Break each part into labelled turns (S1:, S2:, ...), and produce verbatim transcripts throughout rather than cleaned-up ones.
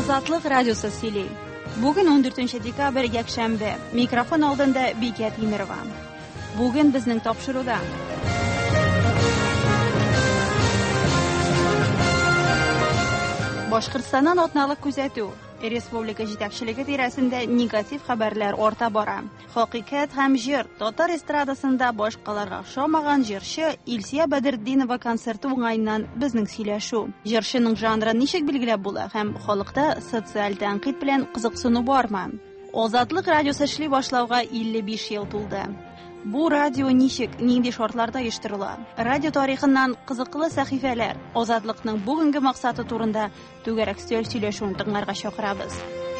S1: Азатлык радиосы сөйли. Бүген он дүртенче декабрь якшәмбе. Микрофон алдында Бикәт Имерова. Бүген безнең тапшыруда. Башкортстаннан атналык күзәтү. Республика җитәкчелеге тирәсендә негатив хәбәрләр арта бара. Хакыйкать һәм җыр татар эстрадасында башкаларга ошамаган җырчы Илсия Бәдретдинова концерты уңаеннан безнең сөйләшү. Җырчының жанры ничек билгеләп була һәм халыкта социаль тәнкыйть белән кызыксыну бармы? Азатлык радиосы эшли башлауга илле биш ел тулды. Бу радио ничек, нинди шартларда оештырыла? Радио тарихыннан кызыклы сәхифәләр, Азатлыкның бүгенге максаты турында түгәрәк сөйләшүен тыңларга чакырабыз.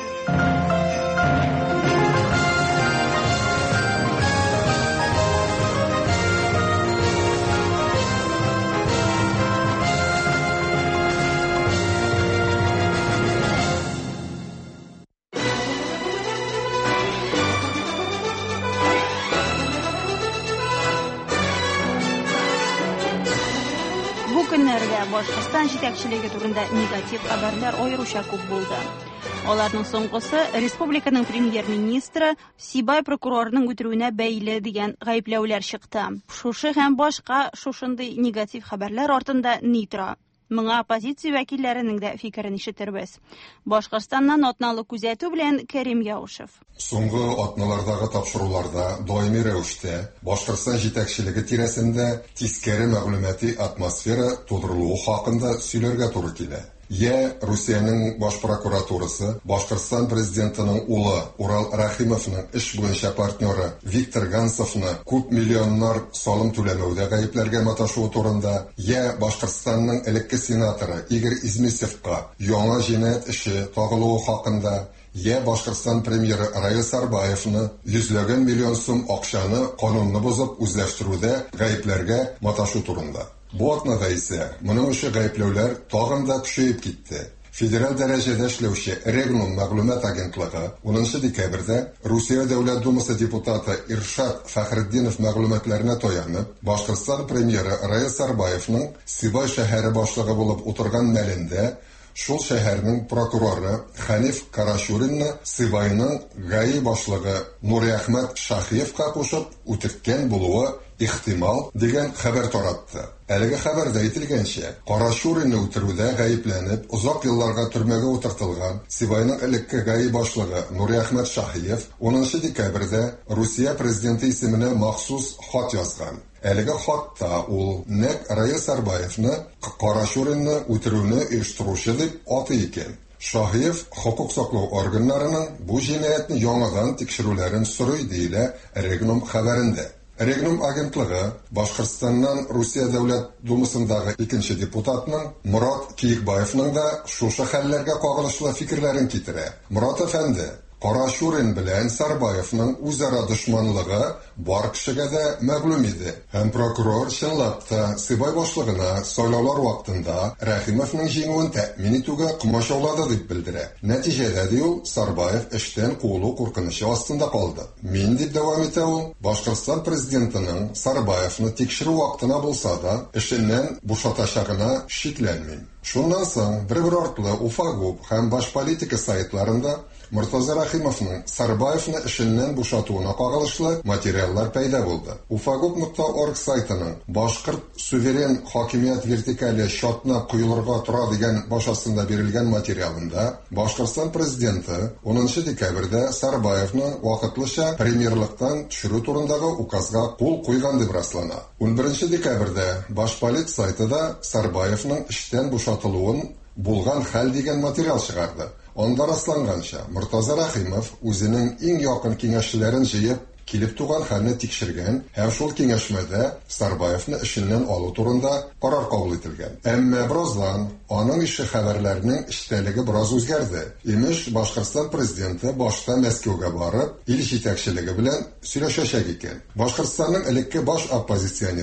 S1: Көннәрдә Башкортстан җитәкчелеге турында негатив хәбәрләр аеруча күп булды. Аларның соңгысы республиканың премьер-министры Сибай прокурорының үтерүенә бәйле дигән гаепләүләр чыкты. Шушы һәм башка шушындый негатив хәбәрләр артында ни тора? Моңа оппозиция вәкилләренең дә фикерен ишетербез. Башкортстаннан атналык күзәтү белән Кәрим Яушев.
S2: Соңгы атналардагы тапшыруларда даими рәвештә Башкортстан җитәкчелеге тирәсендә тискәре мәгълүмати атмосфера тудырылуы хакында сөйләргә туры килә. Я Русиянең баш прокуратурасы Башкортстан президентының улы Урал Рахимовның эш буенча партнеры Виктор Гансовны күп миллионнар салым түләмәүдә гаепләргә маташуы турында, я Башкортстанның элекке сенаторы Игорь Измесевка яңа җинаять эше тагылуы хакында, я Башкортстан премьеры Раис Сарбаевны йөзләгән миллион сум акчаны канунны бозып үзләштерүдә гаепләргә маташу турында. Бу атнада исә моның өчен гаепләүләр тагын да көчәеп китте. Федераль дәрәҗәдә эшләүче Регнум мәгълүмат агентлыгы унынчы декабрьдә Русия Дәүләт Думасы депутаты Иршат Фәхретдинов мәгълүматларына таянып, Башкортстан премьеры Раис Сарбаевның Сибай шәһәре башлыгы булып утырган мәлендә шул шәһәрнең прокуроры Ханиф Карашуринны Сибайның ГАИ башлыгы Нуриәхмәт Шаһиевка кушып үтеккән булуы ихтимал дигән хәбәр таратты. Әлеге хәбәрдә әйтелгәнчә, Карашуринны үтерүдә гаепләнеп, узак елларга төрмәгә утыртылган Сибайның элекке ГАИ башлыгы Нуриәхмәт Шаһиев унынчы декабрьдә Русия президенты исеменә махсус хат язган. Әлеге хатта ул нәкъ Раис Сарбаевны Карашуринны үтерүне оештыручы дип атый икән. Шаһиев хокук саклау органнарының бу җинаятны яңадан тикшерүләрен сорый диелә Регнум хәбәрендә. Регнум агентлыгы Башкортстаннан Русия Дәүләт Думасындагы икенче депутатның Мурат Киекбаевның да шушы хәлләргә кагылышлы фикерләрен китерә. Мурат әфәнде, Карашурин белән Сарбаевның үзара дошманлыгы бар кешегә дә мәгълүм иде. Һәм прокурор чынлап та Сибай башлыгына сайлаулар вакытында Рахимовның җиңүен тәэмин итүгә комачаулады дип белдерә. Нәтиҗәдә ди ул Сарбаев эштән куылу куркынычы астында калды. Мин дип дәвам итә ул, Башкортстан президентының Сарбаевны тикшерү вакытына булса да эшеннән бушатачагына шикләнмим. Шуннан соң бер-бер артлы Уфагуб һәм баш политика сайтларында Муртаза Рахимовның Сарбаевны эшеннән бушатуына кагылышлы материаллар пәйда булды. уфагуб нокта орг сайтының Башкорт суверен хакимият вертикале шатна куелырга тора дигән башасында бирелгән материалында Башкортстан президенты унынчы декабрьдә Сарбаевны вакытлыча премьерлыктан төшерү турындагы указга кул куйган дип раслана. унберенче декабрьдә Башполит сайтында Сарбаевның эштән бушатылуын булган хәл дигән материал чыгарды. Онда расланганча, Муртаза Рахимов үзенең иң якын киңәшчеләрен җыеп, килеп туган хәлне тикшергән һәм шул киңәшмәдә Сарбаевны эшеннән алу турында карар кабул ителгән. Әмма бераздан аның ише хәбәрләренең эчтәлеге бераз үзгәрде. Имеш Башкортстан президенты башта Мәскәүгә барып, ил җитәкчелеге белән сөйләшәчәк икән. Башкортстанның элекке баш оппозиционеры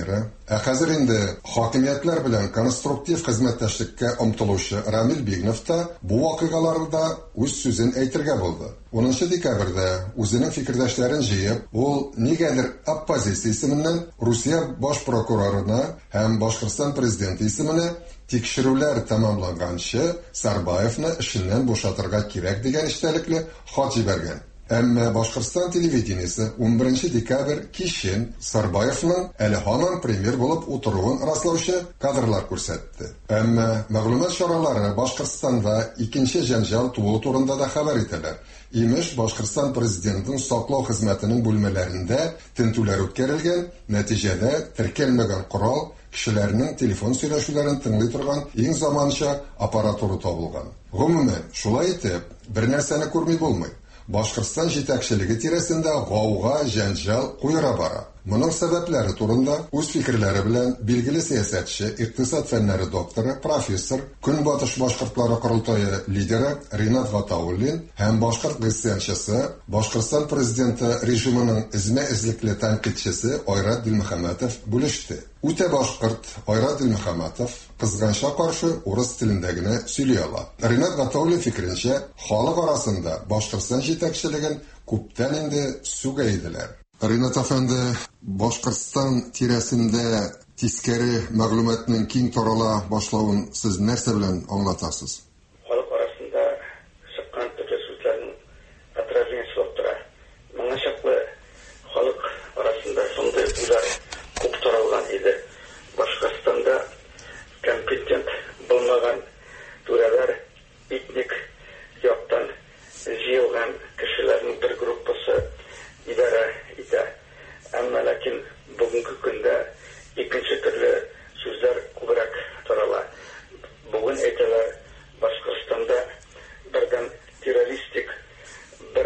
S2: Ә хәзер инде хакимиятләр белән конструктив хезмәттәшлеккә омтылучы Рамил Бигнов та бу вакыйгаларда үз сүзен әйтергә булды. унынчы декабрьдә үзенең фикердәшләрен җыеп, ул нигәдер оппозиция исеменнән Русия баш прокурорына һәм Башкортстан президенты исеменә тикшерүләр тәмамланганчы Сарбаевны эшеннән бушатырга кирәк дигән эчтәлекле хат җибәргән. Әмма Башкортстан телевидениесе унберенче декабрь кичен Сарбаевның әле һаман премьер булып утыруын раслаучы кадрлар күрсәтте. Әмма мәгълүмат чаралары Башкортстанда икенче җәнҗал тууы турында да хәбәр итәләр. Имеш, Башкортстан президентын саклау хезмәтенең бүлмәләрендә тентүләр үткәрелгән, нәтиҗәдә теркәлмәгән корал, кешеләрнең телефон сөйләшүләрен тыңлый торган иң заманча аппаратура табылган. Гомумән, шулай итеп, бер нәрсәне күрми булмый. Башкортстан җитәкчелеге тирәсендә гауга, җәнҗал куера бара. Моның сәбәпләре турында үз фикерләре белән билгеле сәясәтче, икътисад фәннәре докторы, профессор, Көнбатыш башкортлары корылтайы лидеры Ринат Гатауллин һәм башкорт гәзитәчесе, Башкортстан президенты режимының измә-излекле тәнкыйтьчесе Айрат Дилмөхәммәтов бүлеште. Үтә башкорт Айрат Дилмөхәммәтов кызганча каршы урыс телендә генә сөйли ала. Ринат Гатауллин фикеренчә, халык арасында Башкортстан җитәкчелеген күптән инде сүгәйделәр. Ринат әфәнде, Башкортстан тирәсендә тискәре мәгълүматның киң тарала башлавын сез нәрсә белән аңлатасыз?
S3: Халык арасында чыккан төрле сүзләрнең отражениесе булып тора. Моңа чаклы халык арасында шундый уйлар күп таралган иде. Башкортстанда компетент булмаган түрәләр этник яктан җыелган кешеләрнең бер группасы идара итә. Әмма ләкин бүгенге көндә икенче төрле сүзләр күбрәк тарала. Бүген әйтәләр, Башкортстанда бердән террористик бер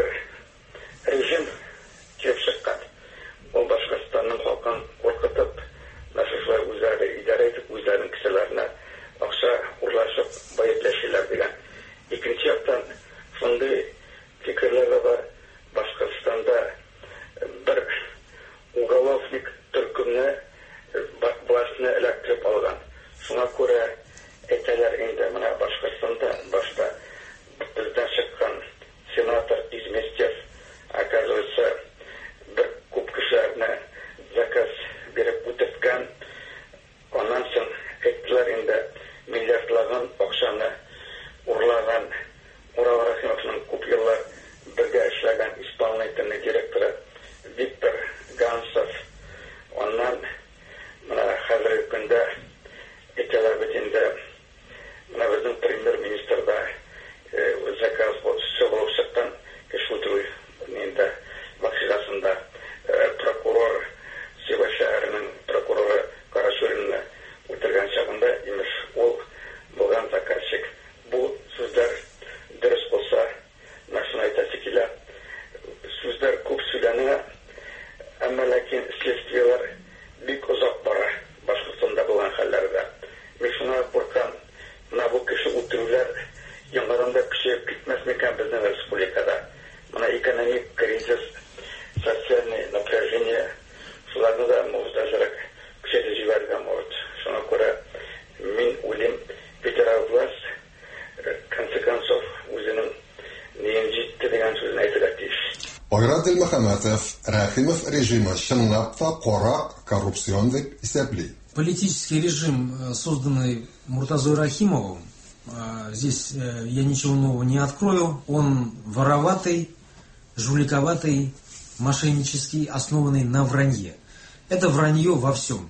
S3: режим килеп чыккан. Ул Башкортстанның халкын куркытып, мәшәкләр үзләре идара итеп, үзләренең кешеләренә акча урлашып, байыплашалар дигән. Икенче яктан шундый фикерләр бар. Башкортстанда бер уголовник төркемне башына эләктереп алган. Шуңа күрә әйтәләр инде, менә Башкортстанда башта бездән чыккан сенатор Изместьев, оказывается, бер күп кешеләрне заказ биреп үтәткән. Аннан соң әйттеләр инде, миллиардлаган акчаны урлаган. Урал Рахимовның күп еллар бергә эшләгән исполнительный директоры Виктор Гансов. Оннан менә хәзерге көндә әйтәләр бит инде, менә безнең премьер-министр да заказ булып чыккан, кеше үтерү инде вакыйгасында прокурор Сева шәһәренең прокуроры Карашуринны үтергән чагында, имеш, ул булган заказчик. Бу сүзләр дөрес булса, нәрсәне әйтәсе килә. Сүзләр күп сөйләнә, әмма ләкин следствиеләр бик озак бара Башкортстанда булган хәлләрдә. Мин шуңа куркам, менә бу кеше үтерүләр яңадан да көчәеп китмәс микән безнең республикада. Менә экономик кризис, социальное напряжение, шуларны да может ажырак көчәйтеп җибәрергә может. Шуңа күрә мин уйлыйм, федераль власть в конце концов үзенең ниен җитте дигән сүзне әйтергә тиеш.
S2: Айрат Дилмөхәммәтов Рахимов режимы чынлап та кара коррупцион дип исәпли.
S4: Политический режим, созданный Муртазой Рахимовым, здесь я ничего нового не открою, он вороватый, жуликоватый, мошеннический, основанный на вранье. Это вранье во всем.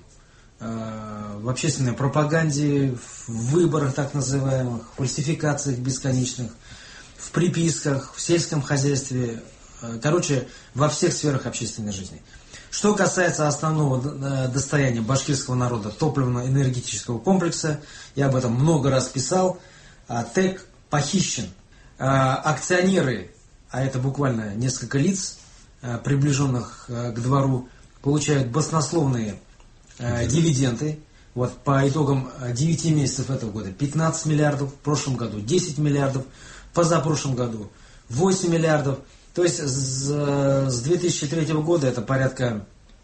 S4: В общественной пропаганде, в выборах так называемых, в фальсификациях бесконечных, в приписках, в сельском хозяйстве, короче, во всех сферах общественной жизни. Что касается основного достояния башкирского народа, топливно-энергетического комплекса, я об этом много раз писал, ТЭК похищен. Акционеры, а это буквально несколько лиц, приближенных к двору, получают баснословные дивиденды. Вот по итогам девяти месяцев этого года пятнадцать миллиардов, в прошлом году десять миллиардов, позапрошлом году восемь миллиардов. То есть с две тысячи третьего года это порядка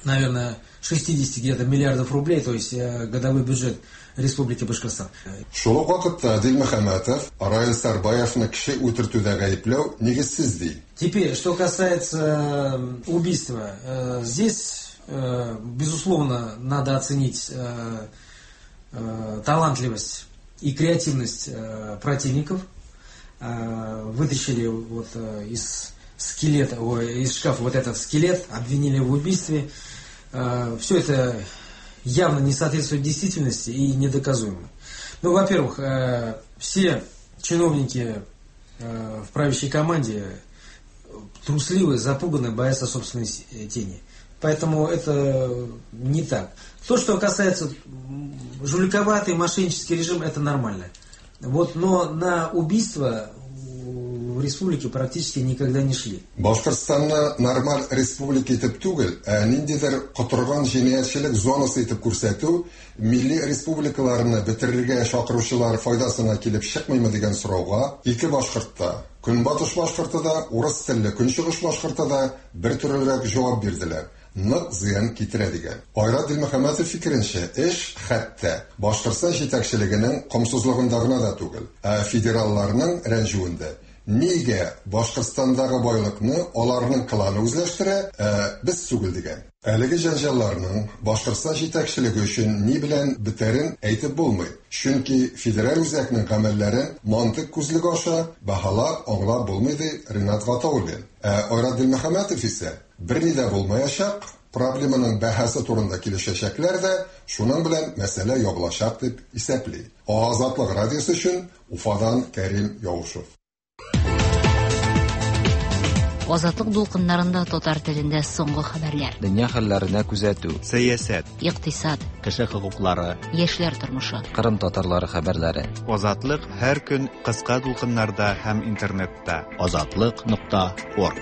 S4: наверное, шестьдесят где-то миллиардов рублей, то есть годовой бюджет Республики Башкортостан.
S2: Шул ук вакытта Адил Мөхәммәтов Раил Сарбаевны кеше үтертүдә гаепләү нигезсез ди.
S4: Теперь, что касается убийства, здесь, безусловно, надо оценить талантливость и креативность противников. Вытащили вот из скелета, из шкафа вот этот скелет, обвинили в убийстве. Все это явно не соответствует действительности и недоказуемо. Ну, во-первых, все чиновники в правящей команде трусливы, запуганы, боятся собственной тени. Поэтому это не так. То, что касается жуликоватый, мошеннический режим, это нормально. Вот, но на убийство в республике практически никогда не шли.
S2: Башкортстанны нормаль республика итеп түгел, ә ниндидер котырган җинаятьчелек зонасы итеп күрсәтү милли республикаларны бетерергә шакыручылар файдасына килеп чыкмыймы дигән сорауга ике башкортта, Көнбатыш Башкортада, урыс телле Көнчыгыш Башкортада бер төрлерәк җавап бирделәр. Нык зыян китерә дигән. Айрат Дилмөхәммәтов фикеренчә, эш хәтта Башкортстан җитәкчелегенең комсызлыгында гына да түгел, ә федералларның рәнҗүендә. Нигә Башкортстандагы байлыкны аларның кланы үзләштерә, ә без түгел дигән. Әлеге җанҗалларның Башкортстан җитәкчелеге өчен ни белән бетерен әйтеп булмый. Чөнки федераль үзәкнең гамәлләрен мантык күзлеге аша баһалап, аңлап булмый ди Ринат Гатауллин. Ә Айрат Дилмөхәммәтов исә берни дә булмаячак, проблеманың бәһәсе турында килешәчәкләр дә, шуның белән мәсьәлә ябылачак дип исәпли. Азатлык радиосы өчен Уфадан Кәрим Яушев.
S5: Азатлык дулкыннарында татар телендә соңгы хәбәрләр.
S6: Дөнья хәлләренә күзәтү, сәясәт,
S5: икътисад,
S6: кеше хокуклары,
S5: яшьләр тормышы,
S6: Кырым татарлары хәбәрләре.
S7: Азатлык һәр көн кыска дулкыннарда һәм интернетта.
S6: азатлык нокта орг.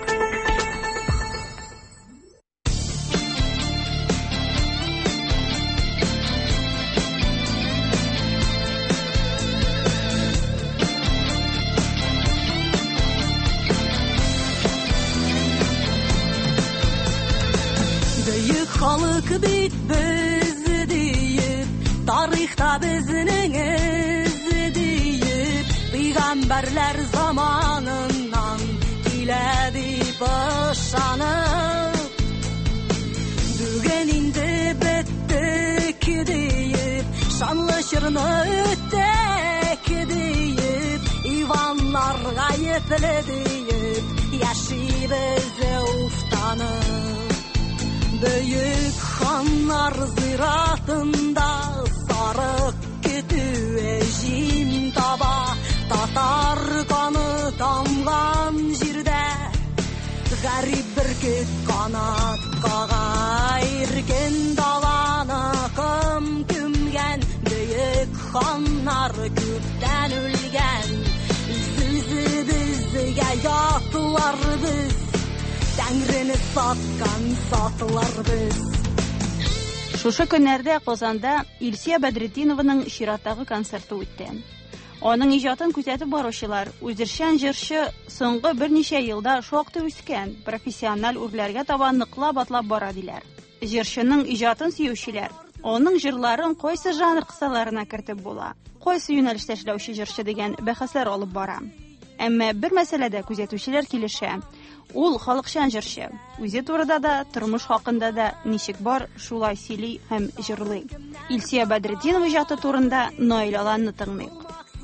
S8: Халык бит без диеп, тарихта безнең эз диеп, пәйгамбәрләр заманыннан килә дип ышанып. Бүген инде беттек диеп, шанлы чорны үттек диеп, Иваннар гаепле диеп, яшибез уфтанып. Büyük xanlar ziratında sarık kütüğe jim taba, tatar kanı tamgan jirde, garip bir küt kanat kağa irken dalana kım kümgen. Büyük xanlar küpten ülgen, sizi bizge yattılar biz, Тәңрене саткан сатылар без.
S1: Шушы көннәрдә Казанда Илсия Бәдретдинованың чираттагы концерты үтте. Аның иҗатын күзәтеп баручылар үзешчән җырчы соңгы берничә елда шактый үскән, профессиональ үрләргә таба ныклап атлап бара диләр. Җырчының иҗатын сөючеләр аның җырларын кайсы жанр кысаларына кертеп була, кайсы юнәлештә эшләүче җырчы дигән бәхәсләр алып бара. Әмма бер мәсьәләдә күзәтүчеләр килешә. Ул халыкчан җырчы. Үзе турыда да, тормыш хакында да ничек бар, шулай сөйли һәм җырлый. Илсия Бәдретдинова иҗаты турында Наил Аланны тыңлыйк.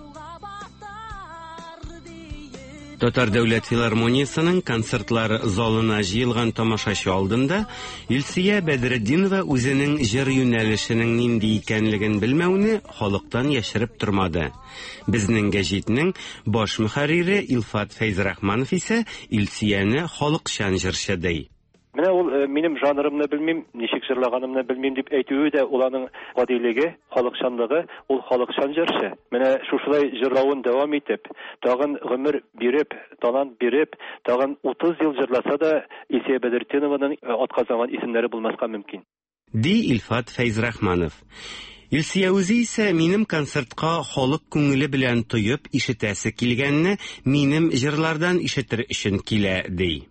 S9: Татар дәүләт филармониясының концертлар залына җыелган тамашачы алдында Илсия Бәдретдинова үзенең җыр юнәлешенең нинди икәнлеген белмәүне халыктан яшереп тормады. Безнең гәҗитнең баш мөхәррире Илфат Фәйзрахманов исә Илсияне халыкчан җырчы ди.
S10: Менә ул минем жанрымны белмим, ничек җырлаганымны белмим дип әйтүе дә уланың гадилеге, халыкчанлыгы, ул халыкчан җырчы. Менә шушылай җырлавын дәвам итеп, тагын гомер биреп, талант биреп, тагын утыз ел җырласа да Илсия Бәдретдинованың атказанган исемнәре булмаска мөмкин.
S9: Ди Илфат Фәйзрахманов. Илсия үзе исә минем концертка халык күңеле белән тоеп ишетәсе килгәнне минем җырлардан ишетер өчен килә ди.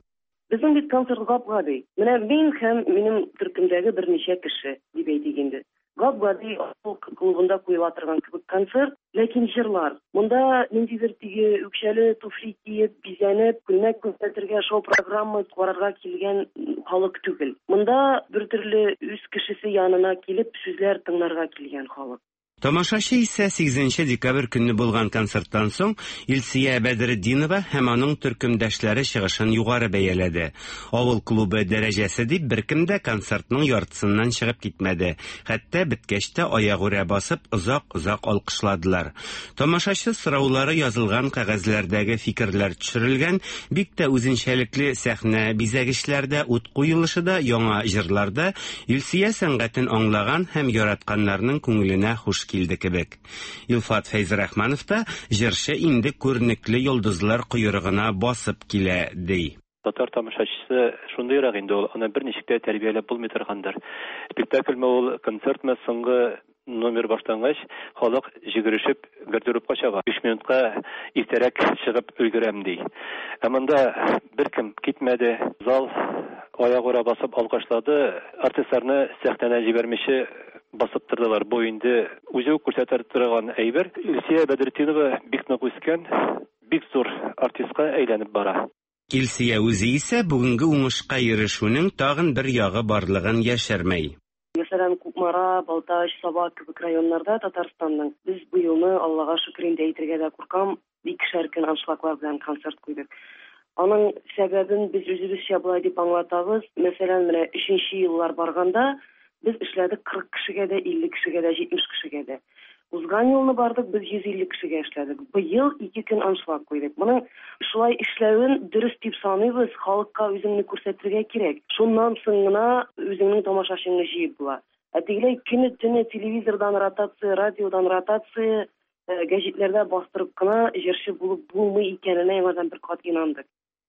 S11: Безнең бит концерт гап-гади. Менә мин һәм минем төркемдәге берничә кеше дип әйтик инде. Гап-гади клубында куела торган кебек концерт, ләкин җырлар. Монда ниндидер теге үкчәле туфли киеп, бизәнеп, күлмәк күрсәтергә шоу программа карарга килгән халык түгел. Монда бертөрле үз кешесе янына килеп сүзләр тыңларга килгән халык.
S9: Тамашачы исә сигезенче декабрь көнне булган концерттан соң Илсия Бәдретдинова һәм аның төркемдәшләре чыгышын югары бәяләде. Авыл клубы дәрәҗәсе дип беркем дә концертның яртысыннан чыгып китмәде. Хәтта беткәч тә аягүрә басып озак-озак алкышладылар. Тамашачы сораулары язылган кәгазьләрдәге фикерләр төшерелгән, бик тә үзенчәлекле сәхнә бизәгечләрдә, ут куелышы да, яңа җырларда Илсия сәнгатен аңлаган һәм яратканнарның күңеленә хуш килде кебек. Илфат Фәйзрахманов та җырчы инде күренекле йолдызлар койрыгына басып килә, ди.
S10: Татар тамашачысы шундыйрак инде ул, аны берничек тә тәрбияләп булмый торгандыр. Спектакльме ул, концертме соңгы номер баштангач, халык җигерешеп гардеробка чыга. биш минутка иртәрәк чыгып өлгерәм ди. Ә монда беркем китмәде. Зал аягүрә басып алкышлады. Артистларны сәхнәгә җибәрмичә басып тордылар. Бу инде үзе күрсәтер торган әйбер. Илсия Бәдретдинова бик нык үскән, бик зур артистка әйләнеп бара.
S9: Илсия үзе исә бүгенге уңышка ирешүнең тагын бер ягы барлыгын яшермәй.
S11: Мәсәлән, Кукмара, Балтач, Саба кебек районнарда Татарстанның без бу елны, Аллага шөкер инде әйтергә дә куркам, бик шәркин аншлаглар белән концерт куйдык. Аның сәбәбен без үзебезчә булай дип аңлатабыз. Мәсәлән, менә өченче еллар барганда без эшләдек кырык кешегә дә, илле кешегә дә, җитмеш кешегә дә. Узган елны бардык, без йөз илле кешегә эшләдек. Быел ике көн аншлаг куйдык. Моның шулай эшләвен дөрес дип саныйбыз, халыкка үзеңне күрсәтергә кирәк. Шуннан соң гына үзеңнең тамашачыңны җыеп була. Ә тегеләй көне-төне телевизордан ротация, радиодан ротация, гәҗитләрдә бастырып кына җырчы булып булмый икәненә яңадан бер кат инандык.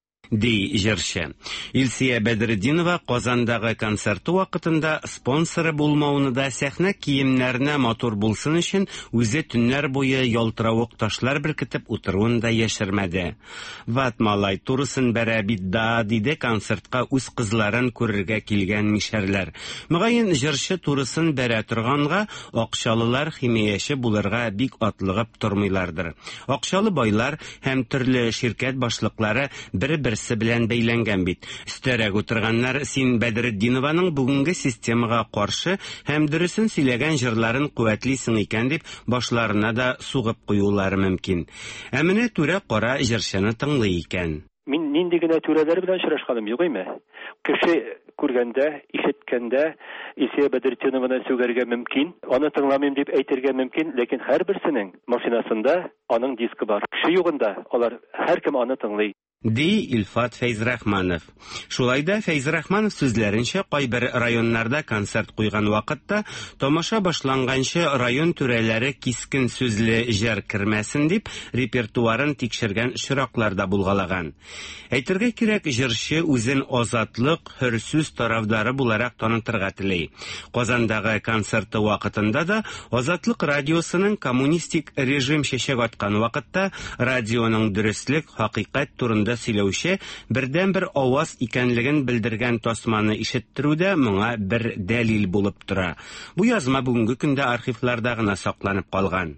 S9: Ди җырчы. Илсия Бәдретдинова Казандагы концерты вакытында спонсоры булмауны да сәхнә киемнәренә матур булсын өчен үзе төннәр буе ялтыравык ташлар беркетеп утыруын да яшермәде. Ват малай турысын бәрә бит да, диде концертка үз кызларын күрергә килгән мишәрләр. Мөгаен җырчы турысын бәрә торганга акчалылар химияче булырга бик атлыгып тормыйлардыр. Акчалы байлар һәм төрле ширкәт башлыклары бер берсе белән бәйләнгән бит. Өстәрәк утырганнар син Бәдретдинованың бүгенге системага каршы һәм дөресен сөйләгән җырларын куәтлисең икән дип башларына да сугып куюлары мөмкин. Ә менә түрә кара җырчыны тыңлый икән.
S10: Мин нинди генә түрәләр белән очрашканым юк име? Кеше күргәндә, ишеткәндә Илсия Бәдретдинованы сөйләргә мөмкин, аны тыңламыйм дип әйтергә мөмкин, ләкин һәрберсенең машинасында аның диски бар. Кеше югында алар һәркем аны тыңлый.
S9: Ди Илфат Фәйзрахманов. Шулай да Фәйзрахманов сүзләренчә кайбер районнарда концерт куйган вакытта тамаша башланганчы район түрәләре кискен сүзле җыр кермәсен дип репертуарын тикшергән очраклар да булгалаган. Әйтергә кирәк, җырчы үзен азатлык, хөр сүз тарафдары буларак танытырга тели. Казандагы концерты вакытында да Азатлык радиосының коммунистик режим чәчәк аткан вакытта радионың дөреслек, хакыйкать турында сөйләүче бердән-бер аваз икәнлеген белдергән тасманы ишеттерүдә моңа бер дәлил булып тора. Бу язма бүгенге көндә архивларда гына сакланып калган.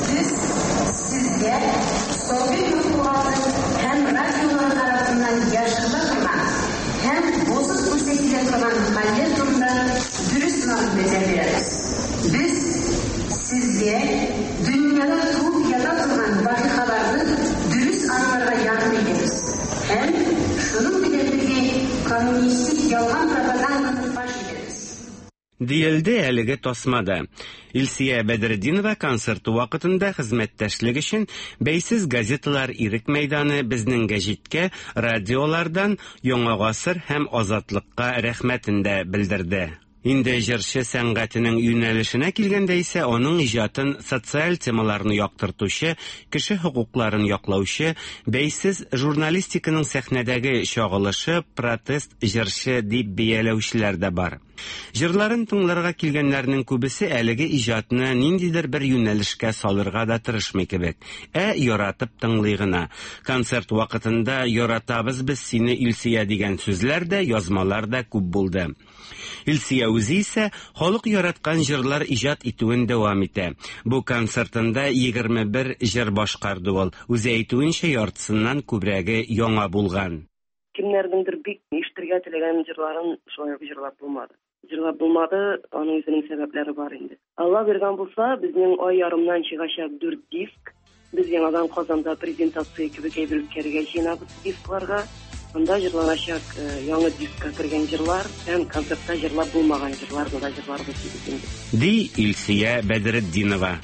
S12: Сезгә дөньяда туып ята торган вакыйгаларны дөрес аңларга ярдәм итәбез. Һәм шуның белән бергә коммунистик ялган пропаганданы фаш итәбез.
S9: Диелде әлеге тасмада. Илсия Бәдретдинова концерты вакытында хезмәттәшлек өчен бәйсез газеталар Ирек мәйданы безнең гәҗиткә, радиолардан Яңа гасыр һәм Азатлыкка рәхмәтен дә белдерде. Инде җырчы сәнгатенең юнәлешенә килгәндә исә аның иҗатын социаль темаларны яктыртучы, кеше хокукларын яклаучы, бәйсез журналистиканың сәхнәдәге чагылышы, протест җырчы дип бияләүчеләр дә бар. Җырларын тыңларга килгәннәрнең күбесе әлеге иҗатны ниндидер бер юнәлешкә салырга да тырышмый кебек, ә яратып тыңлый гына. Концерт вакытында "Яратабыз без сине, Илсия" дигән сүзләр дә, язмалар да күп булды. Илсия үзе исә халык яраткан җырлар иҗат итүен дәвам итә. Бу концертында егерме бер җыр башкарды ул. Үзе әйтүенчә, яртысыннан күбрәге яңа булган.
S11: Кемнәрдеңдер бик ишетергә теләгән җырларын шулай җырлап булмады. Җырлап булмады, аның үзенең сәбәпләре бар инде. Алла биргән булса, безнең ай ярымнан чыгачак дүрт диск. Без яңадан Казанда презентация кебек әйберләргә җыйнабыз дискларга. Анда җырланачак яңа дискка кергән җырлар һәм концертта җырлап булмаган җырларны да җырларбыз инде.
S9: Ди Илсия Бәдретдинова.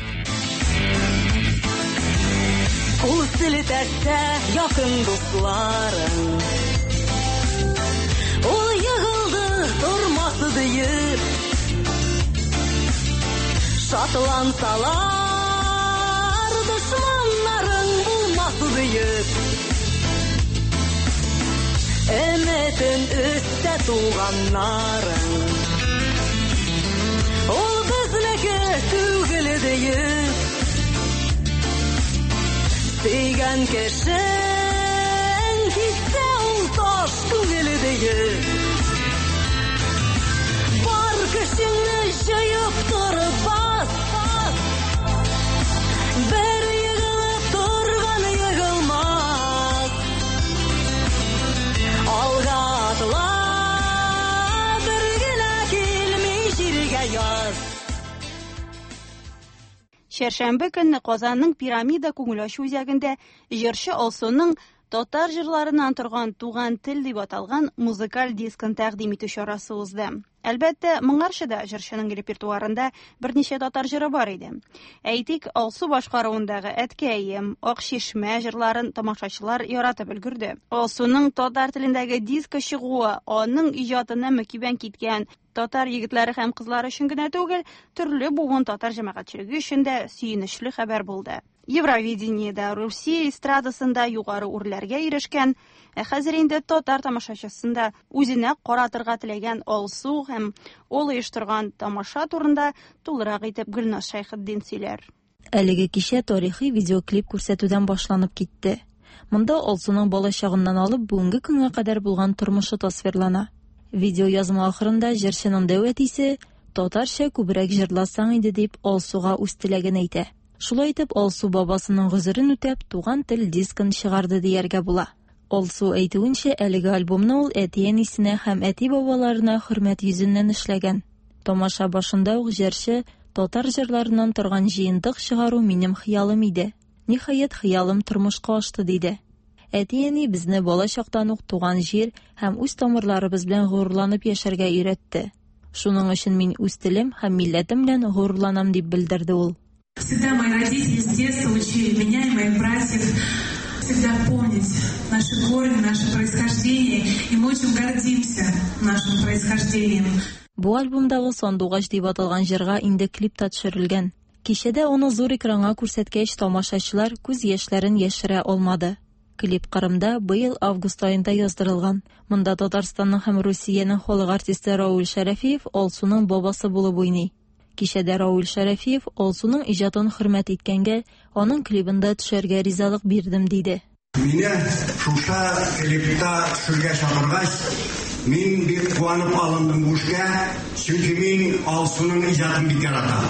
S8: Ул селтәсә якын дусларын, ул егылды тормасы диеп, шатлансалар дошманнарын булмасы диеп, өметін өстә туганнарын, ул безнеке түгел диеп, сөйгән кешең китсә ул таш түгел диеп, бар көчеңне җыеп торып бас, бер егылып торган егылмас, алга атла, бер генә килми җиргә яз.
S1: Шәршәмбе көнне Казанның Пирамида күңел ачу үзәгендә җырчы Алсуның татар җырларыннан торган туган тел дип аталган музыкаль дискын тәкъдим итү чарасы узды. Әлбәттә, моңарчыда җырчының репертуарында берничә татар җыры бар иде. Әйтик, Алсу башкаруындагы Әткәем, Акчишмә җырларын тамашачылар яратып өлгерде. Алсуның татар телендәге диска чыгуы аның иҗатына мөкибән киткән татар егетләре һәм кызлары өчен генә түгел, төрле буын татар җәмәгатьчелеге өчен дә сөенечле хәбәр булды. Евровидениедә Русия эстрадасында югары үрләргә ирешкән, ә хәзер инде татар тамашачысында үзенә каратырга теләгән Алсу һәм ул оештырган тамаша турында тулырак итеп Гөлназ Шәйхетдин сөйләр.
S13: Әлеге кичә тарихи видеоклип күрсәтүдән башланып китте. Монда Алсуның бала чагыннан алып бүгенге көнгә кадәр булган тормышы тасвирлана. Видео язма ахырында җырчының дәвәтисе татарча күбрәк җырласаң иде дип Алсуга үз теләген әйтә. Шулай итеп, Алсу бабасының гозерен үтәп, туган тел дискын чыгарды дияргә була. Алсу әйтүенчә, әлеге альбомны ул әти-әнисенә һәм әти-бабаларына хөрмәт йөзеннән эшләгән. Тамаша башында ук җырчы татар җырларыннан торган җыентык чыгару минем хыялым иде. Ниһаять, хыялым тормышка ашты диде. Әти-әни безне бала чактан ук туган җир һәм үз тамырларыбыз белән горурланып яшәргә өйрәтте. Шуның өчен мин үз телем һәм милләтем белән горурланам дип белдерде ул.
S14: Всегда мои родители с детства учили меня и моих братьев всегда помнить наши корни, наше происхождение, и мы очень гордимся нашим происхождением.
S13: Бу альбомдагы Сандугач дип аталган җырга инде клип та төшерелгән. Кичәдә аны зур экранга күрсәткәч, тамашачылар күз яшьләрен яшерә алмады. Клип Кырымда быел август айында яздырылган. Монда Татарстанның һәм Русиянең халык артисты Раул Шәрәфиев Алсуның бабасы булып уйный. Кичәдә Раул Шәрәфиев Алсуның иҗатын хөрмәт иткәнгә, аның клибында төшәргә ризалык бирдем диде.
S15: Мине шуша клипта төшәргә чакыргач, мин бик куанып алындым бу эшкә, чөнки мин Алсуның иҗатын бик яратам.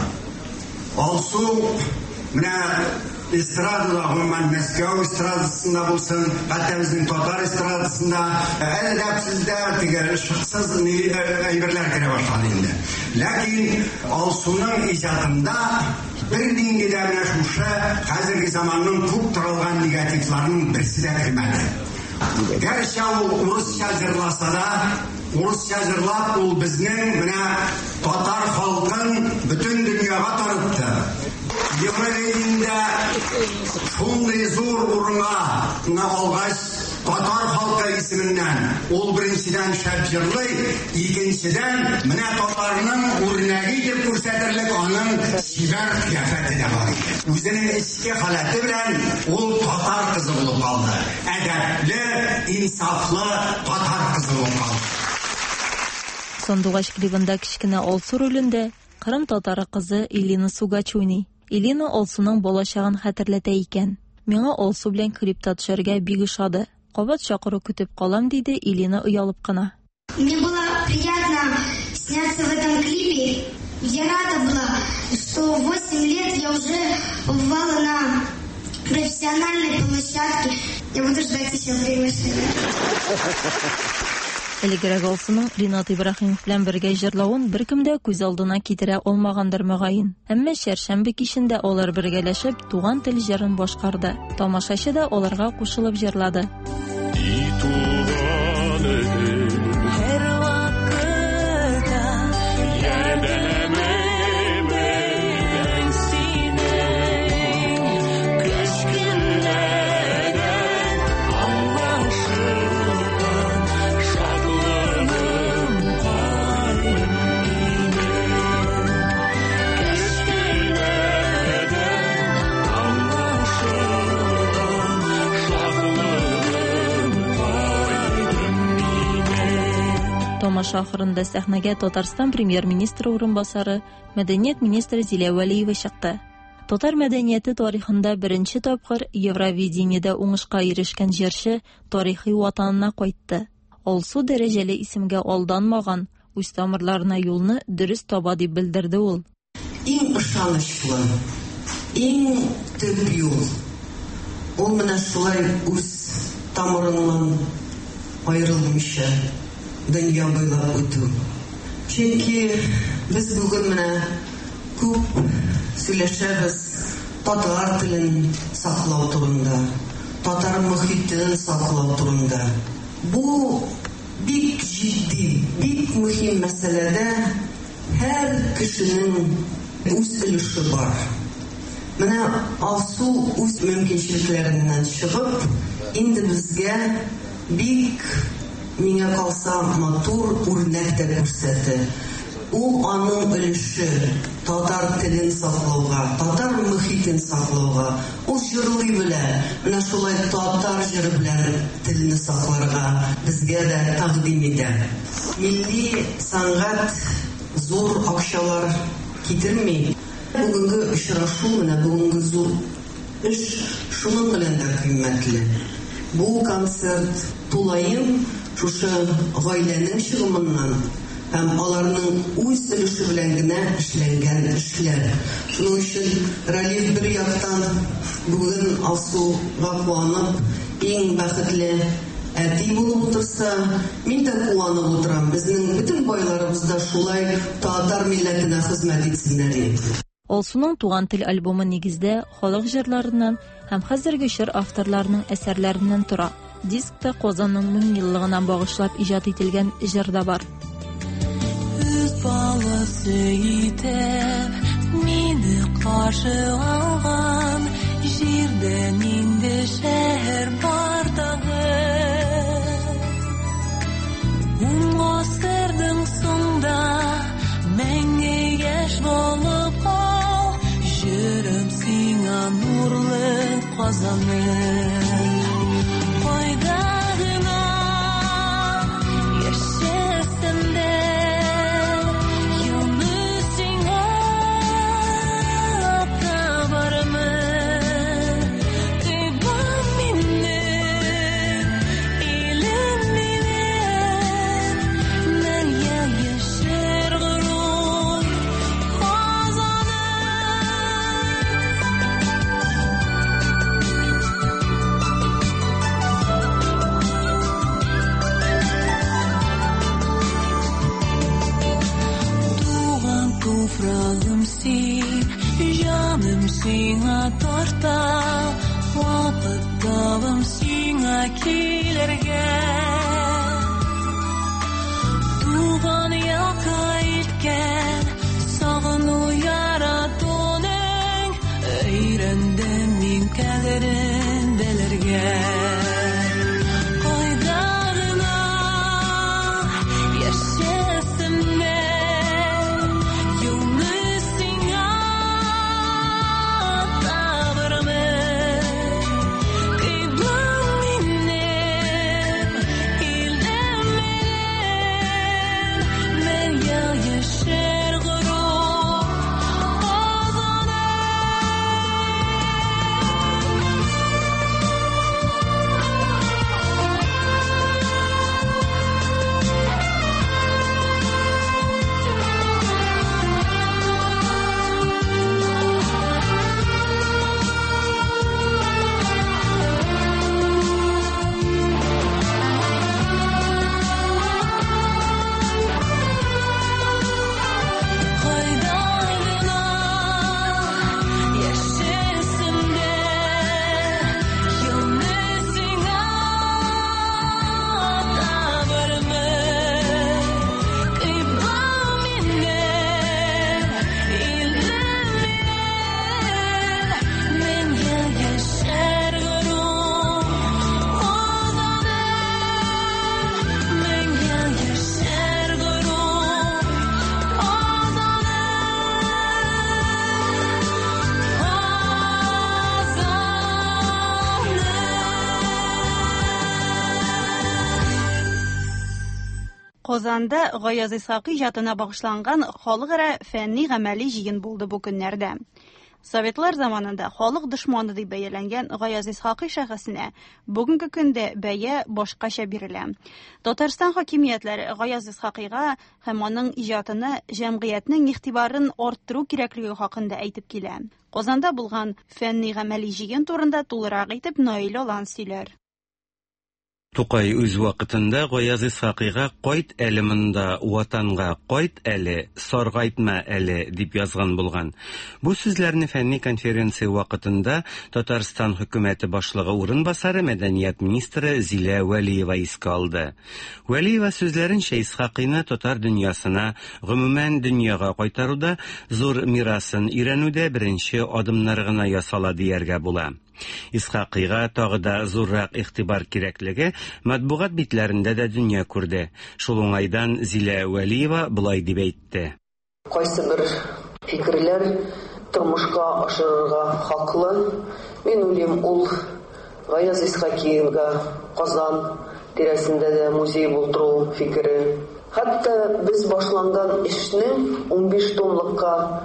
S15: Алсу менә эстрадада, гомумән Мәскәү эстрадасында булсын, хәтта безнең татар эстрадасында әдәпсездә тигәр шыксыз әйберләр керә башлады инде. Ләкин Алсуның иҗатында бер нинди дә менә шушы хәзерге заманның күп таралган негативларның берсе дә килмәде. Гәрчә ул урысча җырласа да, урысча җырлап ул безнең менә татар халкын бөтен дөньяга танытты. Евровидениедә шундый зур урынга алгач, татар халкы исеменнән. Ул беренчедән шәп җырлый, икенчедән менә татарның үрнәге итеп күрсәтерлек аның сибәр кыяфәте дә бар иде. Үзенең эчке халаты белән ул татар кызы булып калды. Әдәпле, инсафлы татар кызы булып калды.
S13: Сандугач клибында кичкенә Алсу ролендә Кырым татары кызы Илина Сугач уйный. Илина Алсуның балачагын хәтерләтә икән. Миңа Алсу белән клипта төшәргә бик ошады. Кабат чакыру көтеп калам диде Илина уялып кына.
S16: Мне было приятно сняться в этом клипе. Я рада была, что в восемь лет я уже побывала на профессиональной площадке. Я буду ждать еще приглашения.
S13: Элегрәк Алсуның Ринат Ибраһимов белән бергә җырлавын беркем дә күз алдына китерә алмагандыр мөгаен. Әмма шәршәмбе кичендә алар бергәләшеп туган тел җырын башкарды. Тамашачы да аларга кушылып җырлады. Тамаша ахырында сәхнәгә Татарстан премьер-министры урынбасары, мәдәният министры Зилә Вәлиева чыкты. Татар мәдәнияте тарихында беренче тапкыр Евровидениедә уңышка ирешкән җырчы тарихи ватанына кайтты. Алсу дәрәҗәле исемгә алданмаган, үз тамырларына юлны дөрес таба дип белдерде ул.
S17: Иң ышанычлы, иң төп юл. Ул менә шулай үз тамырыннан аерылмыйча дөнья буйлап үтү. Чөнки без бүген менә күп сөйләшәбез татар телен саклау турында, татар мөхитен саклау турында. Бу бик җитди, бик мөһим мәсьәләдә һәр кешенең үз өлеше бар. Менә Алсу үз мөмкинлекләреннән чыгып, инде безгә бик миңа калса матур үрнәк тә күрсәтте. Ул аның өлеше татар телен саклауга, татар мөхитен саклауга, ул җырлый белә. Менә шулай татар җыры белән телне сакларга безгә дә тәкъдим итә. Милли сәнгать зур акчалар китерми. Бүгенге очрашу менә бүгенге зур эш шуның белән дә кыйммәтле. Бу концерт тулаем шушы гаиләнең чыгымыннан һәм аларның үз өлеше белән генә эшләнгән эшләр. Шуның өчен Рәлиф бер яктан бүген Алсуга куанып, иң бәхетле әти булып утырса, мин дә куанып утырам. Безнең бөтен байларыбыз да шулай татар милләтенә хезмәт итсеннәр дип.
S13: Алсуның туган тел альбомы нигездә халык җырларыннан һәм хәзерге җыр авторларының әсәрләреннән тора. Дискта Казанның мең еллыгына багышлап иҗат ителгән җыр да бар.
S8: Үз баласы итеп, мине каршы алган, җирдә инде шәһәр бар тагы. Ун гасырның соңда мәңге яшь булып кал, җырым сиңа нурлы Казаным. Сиңа тарта, вакытталым сиңа килергә. Туган якка илткән, сагыну яратуның, өйрәндем мин кадерен белергә. Кайдагы
S1: Казанда Гаяз Исхакый җатына багышланган халыкара фәнни гамәли җыен булды бу көннәрдә. Советлар заманында халык дошманы дип бәяләнгән Гаяз Исхакый шәхесенә бүгенге көндә бәя башкача бирелә. Татарстан хакимиятләре Гаяз Исхакыйга һәм аның иҗатына җәмгыятьнең игътибарын арттыру кирәклеге хакында әйтеп килә. Казанда булган фәнни гамәли җыен турында тулырак итеп Наил Алан сөйләр.
S9: Тукай үз вакытында Гаяз Исхакыйга кайт әле монда, ватанга кайт әле, саргайтма әле дип язган булган. Бу сүзләрне фәнни конференция вакытында Татарстан хөкүмәте башлыгы урынбасары мәдәният министры Зилә Вәлиева искә алды. Вәлиева сүзләренчә Исхакыйны татар дөньясына, гомумән дөньяга кайтаруда зур мирасын өйрәнүдә беренче адымнар гына ясала дияргә була. Исхакыйга тагы да зуррак игътибар кирәклеге матбугат битләрендә дә дөнья күрде. Шул уңайдан Зилә Вәлиева булай дип әйтте.
S17: Кайсы бер фикерләр тормышка ашырырга хаклы. Мин уйлыйм, ул Гаяз Исхакыйга Казан тирәсендә дә музей булдыру фикере. Хәтта без башланган эшне унбиш томлыкка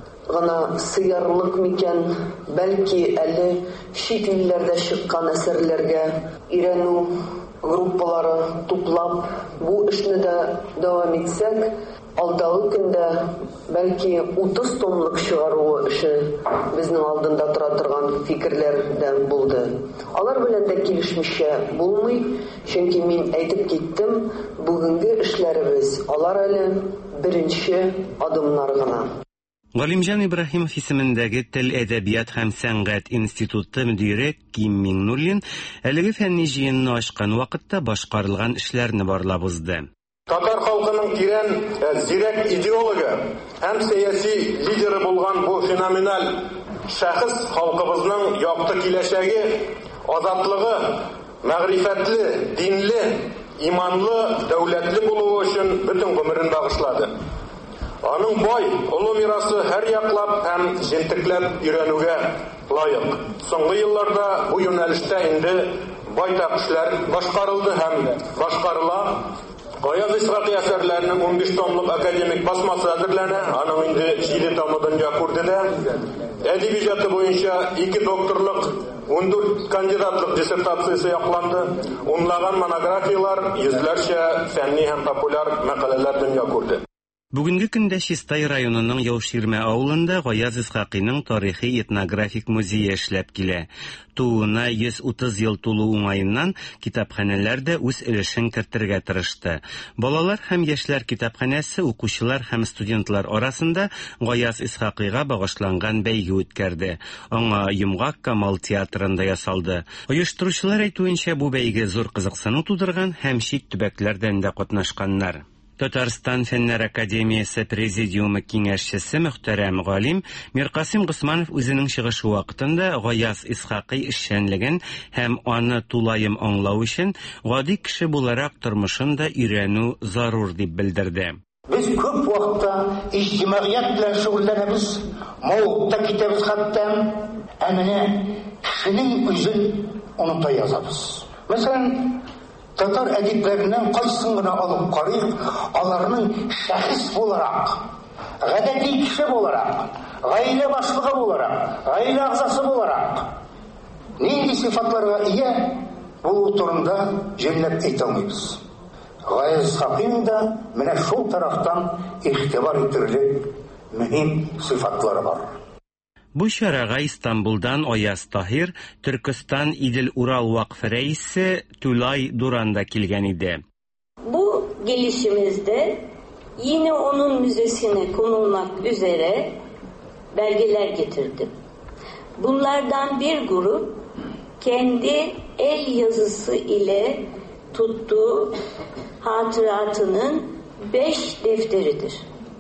S17: гына сыярлык микән, бәлки әле чит илләрдә чыккан әсәрләргә өйрәнү группалары туплап бу эшне дә дәвам итсәк, алдагы көндә бәлки утыз томлык чыгаруы эше безнең алдында тора торган фикерләр дә булды. Алар белән дә килешмичә булмый, чөнки мин әйтеп киттем, бүгенге эшләребез алар әле беренче адымнар гына.
S9: Галимҗан Ибраһимов исемендәге Тел, әдәбият һәм сәнгать институты мөдире Ким Миңнуллин әлеге фәнни җыенны ачкан вакытта башкарылган эшләрне барлап узды.
S18: Татар халкының тирән зирәк идеологы һәм сәяси лидеры булган бу феноменаль шәхес халкыбызның якты киләчәге, азатлыгы, мәгърифәтле, динле, иманлы, дәүләтле булуы өчен бөтен гомерен багышлады. Аның бай, олы мирасы һәр яклап һәм җентекләп өйрәнүгә лаек. Соңгы елларда бу юнәлештә инде байтак эшләр башкарылды һәм башкарыла. Гаяз Исхакый әсәрләренең унбиш томлык академик басмасы әзерләнә, аның инде җиде томы дөнья күрде дә. Әдәби иҗаты буенча ике докторлык, ундүрт кандидатлык диссертациясе якланды. Унлаган монографиялар, йөзләрчә фәнни һәм популяр мәкаләләр дөнья күрде.
S9: Бүгенге көндә Чистай районының Яуширмә авылында Гаяз Исхакыйның тарихи этнографик музее эшләп килә. Тууына йөз утыз ел тулу уңаеннан китапханәләр дә үз өлешен кертергә тырышты. Балалар һәм яшьләр китапханәсе укучылар һәм студентлар арасында Гаяз Исхакыйга багышланган бәйге үткәрде. Аңа Йомгак Камал театрында ясалды. Оештыручылар әйтүенчә, бу бәйге зур кызыксыну тудырган һәм чит төбәкләрдән дә катнашканнар. Татарстан Фәннәр академиясе президиумы киңәшчесе мөхтәрәм галим Миркасим Госманов үзенең чыгышы вакытында Гаяз Исхакый эшчәнлеген һәм аны тулаем аңлау өчен гади кеше буларак тормышын да өйрәнү зарур дип белдерде.
S19: Без күп вакытта иҗтимагыять белән шөгыльләнәбез, мавыкта китәбез хәтта, ә менә кешенең үзен оныта язабыз. Мәсәлән, татар әдипләреннән кайсын гына алып карыйк, аларның шәхес буларак, гадәти кеше буларак, гаилә башлыгы буларак, гаилә агзасы буларак нинди сыйфатларга ия булу турында җирләп әйтә алмыйбыз. Гаяз Исхакыйның да менә шул тарафтан игътибар итерлек мөһим сыйфатлары бар.
S9: Бу чарага Истанбулдан Аяз Таһир, Төркстан Идел Урал вакфы рәисе Тулай Дуран да килгән иде.
S20: Bu gelişimizde yine onun müzesine konulmak üzere belgeler getirdim. Bunlardan bir grup kendi el yazısı ile tuttuğu hatıratının beş defteridir.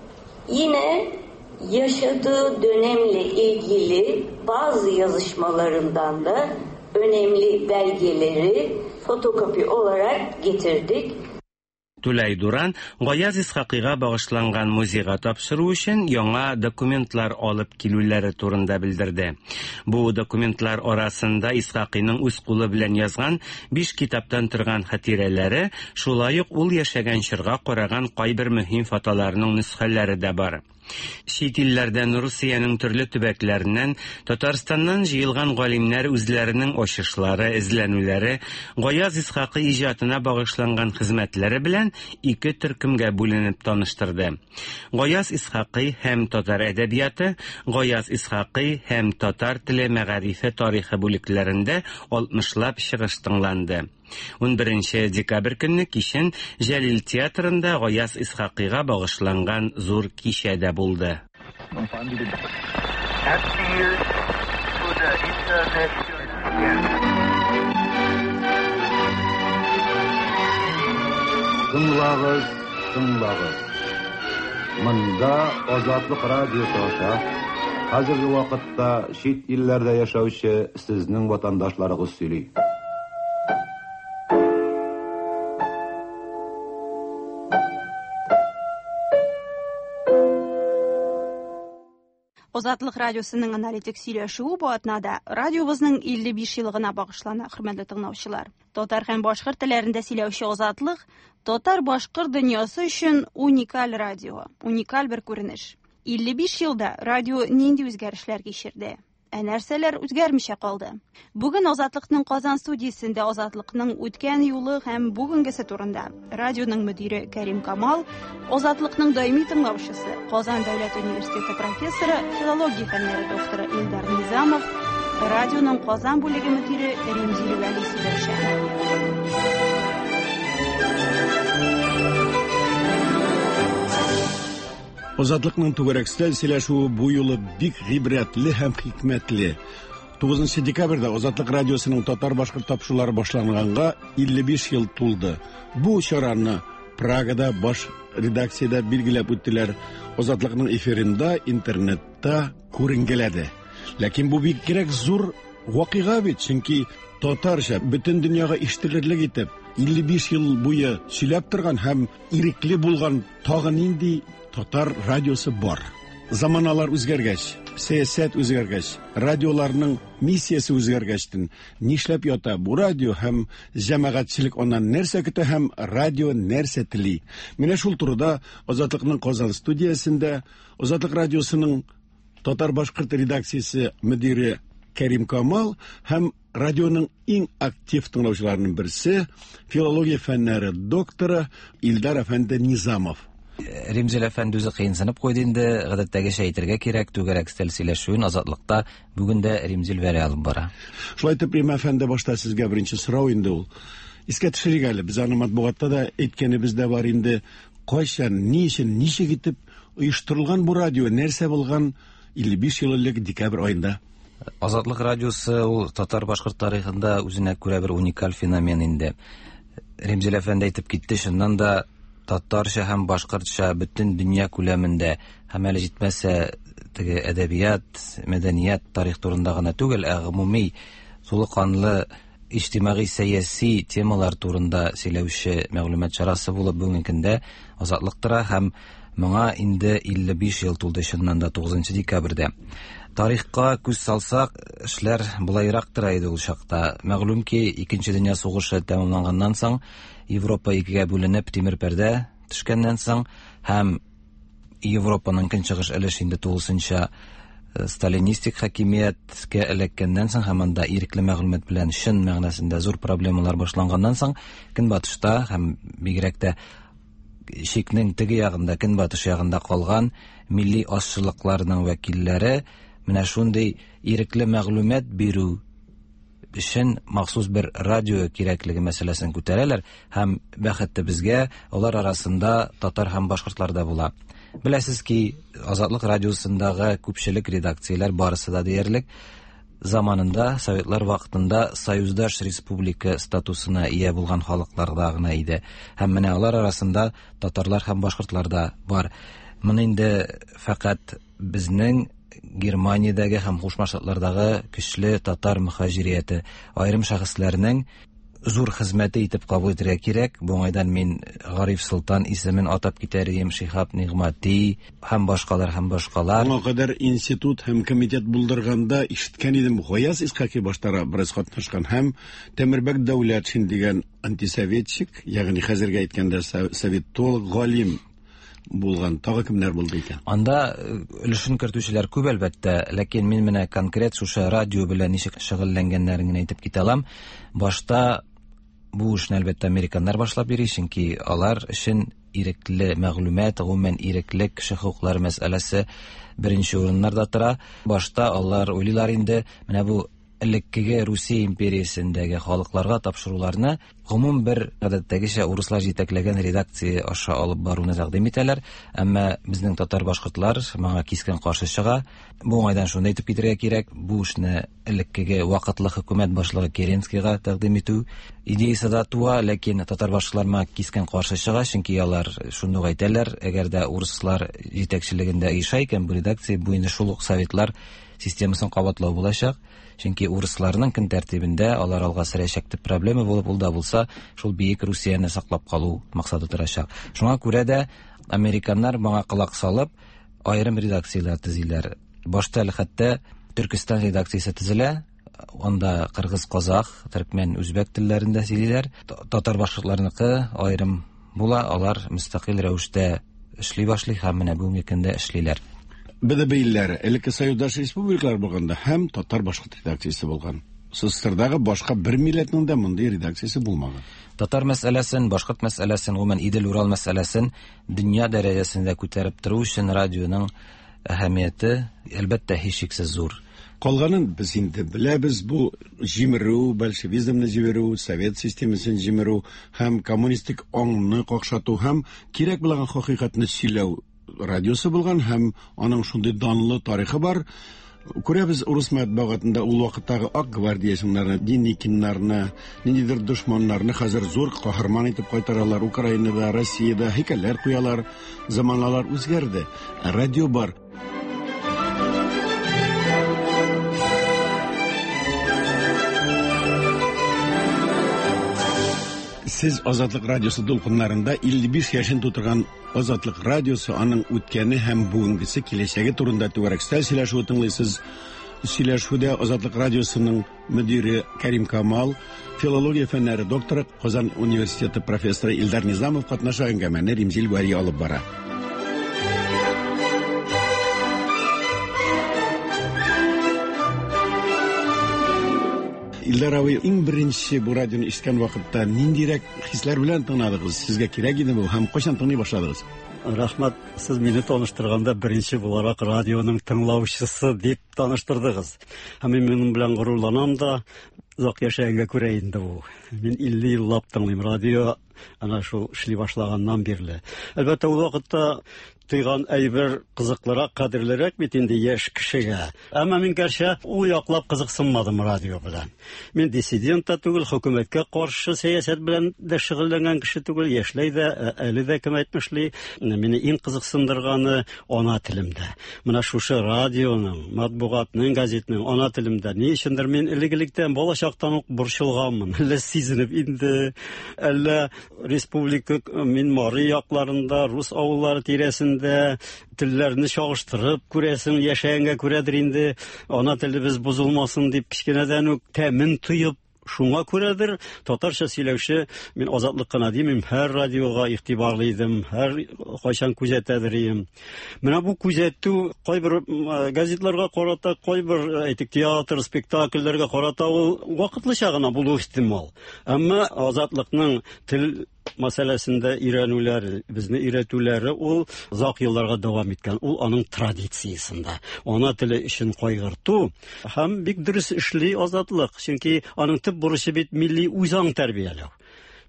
S20: Yine yaşadığı dönemle ilgili bazı yazışmalarından da önemli belgeleri fotokopi olarak getirdik.
S9: Түләй Дуран Гаяз Исхакыйга багышланган музейга тапшыру өчен яңа документлар алып килүләре турында белдерде. Бу документлар арасында Исхакыйның үз кулы белән язган биш китаптан торган хатирәләре, шулай ук ул яшәгән чорга караган кайбер мөһим фотоларның нөсхәләре дә бар. Чит илләрдән Русиянең төрле төбәкләреннән, Татарстаннан җыелган галимнәр үзләренең ачышлары, эзләнүләре, Гаяз Исхакый иҗатына багышланган хезмәтләре белән ике төркемгә бүленеп таныштырды. Гаяз Исхакый һәм татар әдәбияты, Гаяз Исхакый һәм татар теле мәгарифе тарихы бүлекләрендә алтмышлап чыгыш тыңланды. он беренче декабрь көнне кичен Җәлил театрында Гаяз Исхакыйга багышланган зур кичәдә булды.
S21: Тыңлагыз, тыңлагыз. Монда Азатлык радиосы аша хәзерге вакытта чит илләрдә яшәүче сезнең ватандашларыгыз сөйли.
S1: Азатлык радиосының аналитик сөйләшүе бу атнада радиобызның илле биш еллыгына багышлана, хөрмәтле тыңлаучылар. Татар һәм башкорт телләрендә сөйләүче Азатлык татар-башкорт дөньясы өчен уникаль радио, уникаль бер күренеш. илле биш елда радио нинди үзгәрешләр кичерде? Ә нәрсәләр үзгәрмичә калды? Бүген Азатлыкның Казан студиясендә Азатлыкның үткән юлы һәм бүгенгесе турында радионың мөдире Кәрим Камал, Азатлыкның даими тыңлаучысы, Казан дәүләт университеты профессоры, филология фәннәре докторы Илдар Низамов, радионың Казан бүлеге мөдире Ремзил Вәли сөйләшә.
S22: Азатлыкның түгәрәкстән сөйләшүе бу юлы бик гыйбрәтле һәм хикмәтле. тугызынчы декабрьдә Азатлык радиосының татар-башкорт тапшырулары башланганга илле биш ел тулды. Бу чараны Прагада баш редакциядә билгеләп үттеләр. Азатлыкның эфирында, интернетта күренгәләде. Ләкин бу бик кирәк зур вакыйга бит, чөнки татарча бөтен дөньяга ишетелерлек итеп илле биш ел буе сөйләп торган һәм ирекле булган тагы нинди татар радиосы бар. Заманалар үзгәргәч, сәясәт үзгәргәч, радиоларның миссиясе үзгәргәчтен, нишләп ята бу радио һәм җәмәгатьчелек аннан нәрсә көтә һәм радио нәрсә тели? Менә шул турыда Азатлыкның Казан студиясендә Азатлык радиосының татар-башкорт редакциясе мөдире Кәрим Камал һәм радионың иң актив тыңлаучыларының берсе, филология фәннәре докторы Илдар әфәнде Низамов.
S23: Ремзил әфәнде үзе кыйынсынып куйды инде, гадәттәгечә әйтергә кирәк, түгәрәк стәл сөйләшүен Азатлыкта бүген дә Ремзил Вәли алып бара.
S22: Шулай итеп, Рим әфәнде башта сезгә беренче сорау инде ул. Искә төшерик әле, без аны матбугатта да әйткәнебез дә бар инде. Кайчан, ни өчен, ничек итеп оештырылган бу радио, нәрсә булган илле биш ел элек декабрь айында?
S23: Азатлык радиосы ул татар-башкорт тарихында үзенә күрә бер уникаль феномен инде. Ремзил әфәнде әйтеп китте, шуннан да татарча һәм башкортча бөтен дөнья күләмендә һәм әле җитмәсә теге әдәбият, мәдәният, тарих турында гына түгел, ә гомуми сулыканлы иҗтимагый сәяси темалар турында сөйләүче мәгълүмат чарасы булып бүгенге көндә Азатлык тора һәм моңа инде илле биш ел тулды, шуннан да тугызынчы декабрьдә. Тарихка күз салсак, эшләр булайрак тора иде ул чакта. Мәгълүм ки, икенче дөнья сугышы тәмамланганнан соң Европа икегә бүленеп тимер пәрдә төшкәннән соң һәм Европаның көнчыгыш өлеше тулысынча сталинистик хакимияткә эләккәннән соң һәм анда ирекле мәгълүмат белән шын мәгънәсендә зур проблемалар башланганнан соң Көнбатышта һәм бигрәк тә шикнең теге ягында, Көнбатыш ягында калган милли ашчылыкларның вәкилләре менә шундый ирекле мәгълүмат бирү өчен махсус бер радио кирәклеге мәсьәләсен күтәрәләр һәм бәхетле безгә алар арасында татар һәм башкортлар да була. Беләсез ки, Азатлык радиосындагы күпчелек редакцияләр барысы да диярлек заманында, Советлар вакытында союздаш республика статусына ия булган халыкларда гына иде. Һәм менә алар арасында татарлар һәм башкортлар да бар. Моны инде фақат безнең Германиядәге һәм Кушма Штатлардагы көчле татар мөхаҗирияте, аерым шәхесләрнең зур хезмәте итеп кабул итәргә кирәк. Бу уңайдан мин Гариф Солтан исемен атап китәрем, Шихаб Нигъмати һәм башкалар һәм башкалар.
S22: Аңа кадәр институт һәм комитет булдырганда ишеткән идем, Гаяз Исхаки баштара бераз катнашкан һәм Тәмербәк Дәүләтшин дигән антисоветчик, ягъни хәзергә әйткәндә советолог, галим булган. Тагы кемнәр булды икән?
S23: Анда өлешен кертүчеләр күп әлбәттә, ләкин мин менә конкрет шушы радио белән ничек шөгыльләнгәннәрен генә әйтеп китә алам. Башта бу эшне әлбәттә американнар башлап йөри, чөнки алар өчен ирекле мәгълүмат, гомумән иреклек, кеше хукуклары мәсьәләсе беренче урыннарда тора. Башта алар уйлыйлар инде, менә бу элеккеге Русия империясендәге халыкларга тапшыруларны гомум бер гадәттәгечә урыслар җитәкләгән редакция аша алып баруны тәкъдим итәләр, әмма безнең татар башкортлар моңа кискен каршы чыга. Бу уңайдан шуны әйтеп китәргә кирәк, бу эшне элеккеге вакытлы хөкүмәт башлыгы Керенскийга тәкъдим итү идеясе да туа, ләкин татар башкортлар моңа кискен каршы чыга, чөнки алар шуны әйтәләр, әгәр дә урыслар җитәкчелегендә иша икән бу редакция, бу инде шул ук советлар системасын кабатлау булачак. Чөнки урысларның көн тәртибендә алар алга сөрәчәк дип проблема булып, ул да булса, шул биек Русияны саклап калу максаты торачак. Шуңа күрә дә американнар моңа кылак салып, аерым редакцияләр төзиләр. Башта әле хәтта Төркстан редакциясе төзелә, анда кыргыз, казах, төркмән, үзбәк телләрендә сөйлиләр. Татар башкортларныкы аерым була, алар мөстәкыйль рәвештә эшли башлый һәм менә бүгенге көндә эшлиләр.
S22: БДБ илләре, элекке союздаш республикалар булганда һәм татар башкорт редакциясе булган. СССРдагы башка бер милләтнең дә мондый редакциясе булмаган.
S23: Татар мәсьәләсен, башкорт мәсьәләсен, гомумән Идел Урал мәсьәләсен дөнья дәрәҗәсендә күтәреп тору өчен радионың әһәмияте әлбәттә һичшиксез зур.
S22: Калганын без инде беләбез, бу җимерү, большевизмны җимерү, совет системасын җимерү һәм коммунистик аңны какшату һәм кирәк булган хакыйкатьне сөйләү радиосы булган һәм аның шундый данлы тарихы бар. Күрәбез урыс матбугатында ул вакыттагы ак гвардиячыларны, Деникиннарны, ниндидер дошманнарны хәзер зур каһарман итеп кайтаралар. Украинада, Россиядә һәйкәлләр куялар. Заманалар үзгәрде. Радио бар. Сез Азатлык радиосы дулкыннарында илле биш яшен тутырган Азатлык радиосы аның үткәне һәм бүгенгесе киләчәге турында түгәрәкстә сөйләшү тыңлыйсыз. Сөйләшүдә Азатлык радиосының мөдире Кәрим Камал, филология фәннәре докторы, Казан университеты профессоры Илдар Низамов катнаша, әңгәмәне Римзил Вәли алып бара. Илдар абый, иң беренче бу радионы ишеткән вакытта ниндирәк хисләр белән тыңладыгыз? Сезгә кирәк иде бу һәм кайчан тыңлый башладыгыз?
S2: Рахмат, сез мине таныштырганда беренче буларак радионың тыңлаучысы дип таныштырдыгыз. Һәм мин моның белән горурланам да, озак яшәгәнгә күрә инде бу. Мин илле еллап тыңлыйм радио, ана шул эшли башлаганнан бирле. Әлбәттә, ул вакытта тыйган әйбер кызыклырак, кадерлерәк бит инде яшь кешегә. Әмма мин гәрчә ул яклап кызыксынмадым радио белән. Мин диссидент та түгел, хөкүмәткә каршы сәясәт белән дә шөгыльләнгән кеше түгел, яшьләй дә, әле дә кем әйтмешли, мине иң кызыксындырганы ана телемдә. Менә шушы радионың, матбугатның, газетның ана телемдә ни өчендер мин элек-электән балачактан ук борчылганмын. Әллә сизенеп инде, әллә республика мин Мари якларында, рус авыллары тирәсендә телләрне чагыштырып күрәсең, яшәгәнгә күрәдер инде, ана телебез бозылмасын дип кичкенәдән үк тәмин тоеп, шуңа күрәдер татарча сөйләүче мин Азатлык кына димим, һәр радиога игътибарлы идем, һәр кайчан күзәтәдер идем. Менә бу күзәтү кайбер газетларга карата, кайбер әйтик театр, спектакльләргә карата ул вакытлыча гына булу ихтимал. Әмма Азатлыкның тел мәсьәләсендә өйрәнүләре, безне өйрәтүләре ул озак елларга дәвам иткән. Ул аның традициясендә. Ана теле өчен кайгырту һәм бик дөрес эшли Азатлык, чөнки аның төп бурычы бит милли үзаң тәрбияләү.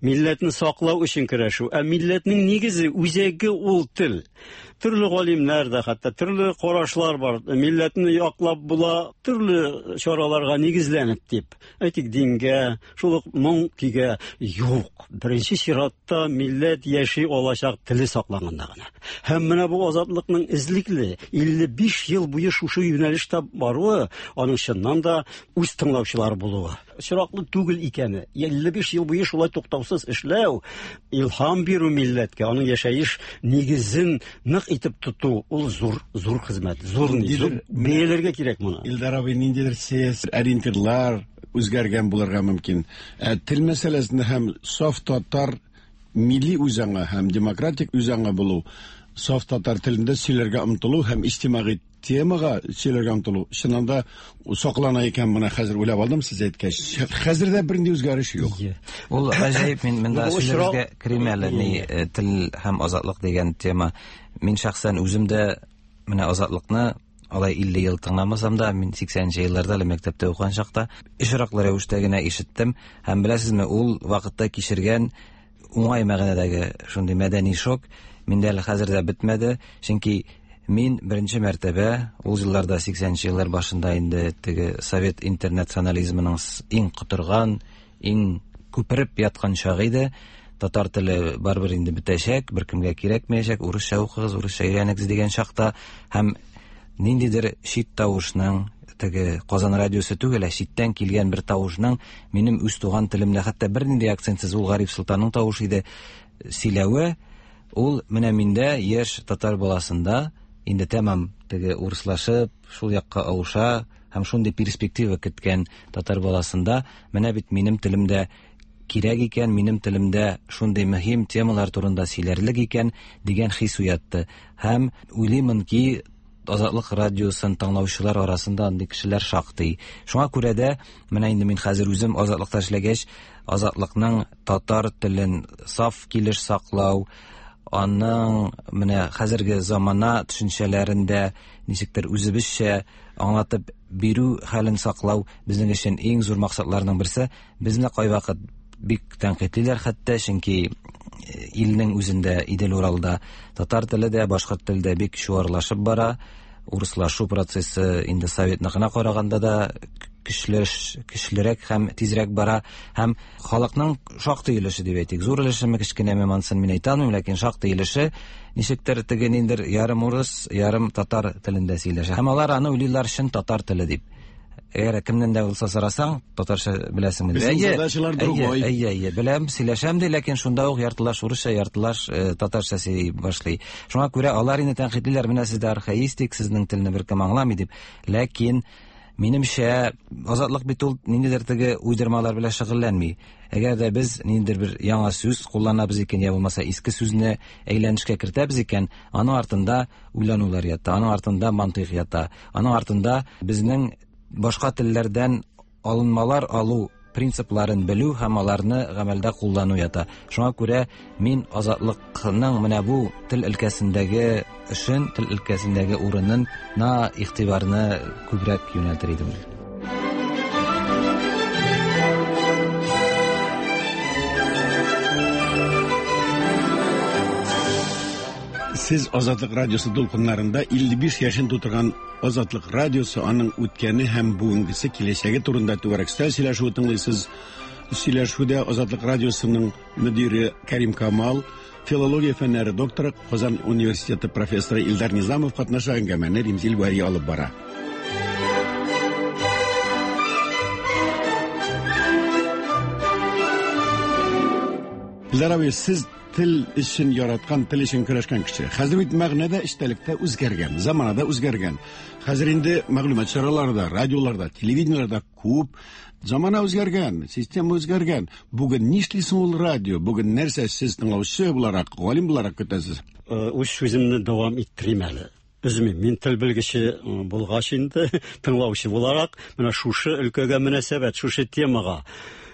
S2: милләтне саклау өчен көрәшү. Ә милләтнең нигезе, үзәге ул тел. Төрле галимнәр дә, хәтта төрле карашлар бар. Милләтне яклап була төрле чараларга нигезләнеп дип. Әйтик, дингә, шул ук моң кигә юк. Беренче чиратта милләт яши алачак теле сакланганда гына. Һәм менә бу азатлыкның излекле илле биш ел буе шушы юнәлештә баруы, аның чыннан да үз тыңлаучылар булуы. Чираклы түгел икәне. илле биш ел буе шулай туктаусыз эшләү, илһам бирү милләткә, аның яшәеш нигезен нык итеп тоту, ул зур, зур хезмәт, зур низур. Бәяләргә кирәк моны.
S22: Илдар абый, ниндидер сәяси ориентирлар үзгәргән булырга мөмкин. Ә тел мәсьәләсендә һәм саф татар милли үзаңа һәм демократик үзаңа булу, саф татар телендә сөйләргә омтылу һәм иҗтимагый темага сөйләргә омтылу, чыннан да саклана икән, моны хәзер уйлап алдым сез әйткәч. Хәзердә бернинди үзгәреш юк.
S23: Ул гаҗәеп, мин монда сүзләргә керим әле, ни тел һәм азатлык дигән тема. Мин шәхсән үзем дә менә азатлыкны алай илле ел тыңламасам да, мин сиксәненче елларда әле мәктәптә укыган чакта ишраклы рәвештә генә ишеттем. Һәм беләсезме, ул вакытта кичергән уңай мәгънәдәге шундый мәдәни шок миндә әле хәзердә бетмәде, чөнки мин беренче мәртәбә ул елларда сиксәненче еллар башында инде теге совет интернационализмының иң котырган, иң күпереп яткан чагы иде. Татар теле барбер инде бетәчәк, беркемгә кирәкмәячәк, урысча укыгыз, урысча өйрәнегез дигән чакта һәм ниндидер чит тавышның, теге Казан радиосы түгел, читтән килгән бер тавышның минем үз туган телемдә, хәтта бернинди акцентсыз, ул Гариф Султанның тавышы иде, сөйләве, ул менә миндә яшь татар баласында инде тәмам теге урыслашып, шул якка ауша һәм шундый перспектива көткән татар баласында менә бит минем телемдә кирәк икән, минем телемдә шундый мөһим темалар турында сөйләрлек икән дигән хис уятты. Һәм уйлыймын ки, Азатлык радиосын тыңлаучылар арасында андый кешеләр шактый. Шуңа күрә дә менә инде мин хәзер үзем азатлыкта эшләгәч, азатлыкның татар телен саф килеш саклау, аның менә хәзерге замана төшенчәләрендә ничектер үзебезчә аңлатып бирү хәлен саклау безнең өчен иң зур максатларның берсе. Безне кайвакыт бик тәнкыйтьлиләр, хәтта чөнки илнең үзендә, Идел Уралда татар теле дә, башкорт теле дә бик чуарлашып бара. Урыслашу процессы инде советныкына караганда да көчлеш, көчлерәк һәм тизрәк бара. Һәм халыкның шактый өлеше дип әйтик. Зур өлешеме, кечкенәме мансын мин әйтә алмыйм, ләкин шактый өлеше ничектер теге ниндер ярым урыс, ярым татар телендә сөйләшә. Һәм алар аны уйлыйлар чын татар теле дип. Әгәр кемнән дә булса сорасаң, татарча беләсеңме? Әйе, әйе, әйе, беләм, сөйләшәм ди, ләкин шунда ук яртылаш урысча, яртылаш татарча сөйли башлый. Шуңа күрә алар инде тәнкыйтьләр, менә сездә архаистик, сезнең телне беркем аңламый дип. Ләкин минемчә азатлык бит ул ниндидер теге уйдырмалар белән шөгыльләнми. Әгәр дә без ниндидер бер яңа сүз кулланабыз икән, я булмаса иске сүзне әйләнешкә кертәбез икән, аның артында уйланулар ята, аның артында мантыйк ята, аның артында безнең башка телләрдән алынмалар алу принципларын белү һәм аларны гамәлдә куллану ята. Шуңа күрә мин азатлыкның менә бу тел өлкәсендәге эшен, тел өлкәсендәге урынын на игътибарны күбрәк юнәлтер идем.
S22: Сез Азатлык радиосы дулкыннарында илле биш яшен тутырган Азатлык радиосы, аның үткәне һәм бүгенгесе, киләчәге турында түгәрәк сөйләшү тыңлыйсыз. Сөйләшүдә Азатлык радиосының мөдире Кәрим Камал, филология фәннәре докторы, Казан университеты профессоры Илдар Низамов катнаша, әңгәмәне Римзил Вәри алып бара. Илдар абый, сез тел өчен яраткан, тел өчен көрәшкән кеше. Хәзер бит мәгънәдә, эчтәлектә үзгәргән, заманада үзгәргән. Хәзер инде мәгълүмат чараларында, радиоларда, телевидениеларда күп замана үзгәргән, система үзгәргән. Бүген нишлисең ул радио? Бүген нәрсә сез тыңлаучы буларак, галим буларак көтәсез?
S2: Үз сүземне дәвам иттерим әле. Үзем мин тел белгече булгач инде, тыңлаучы буларак, менә шушы өлкәгә мөнәсәбәт, шушы темага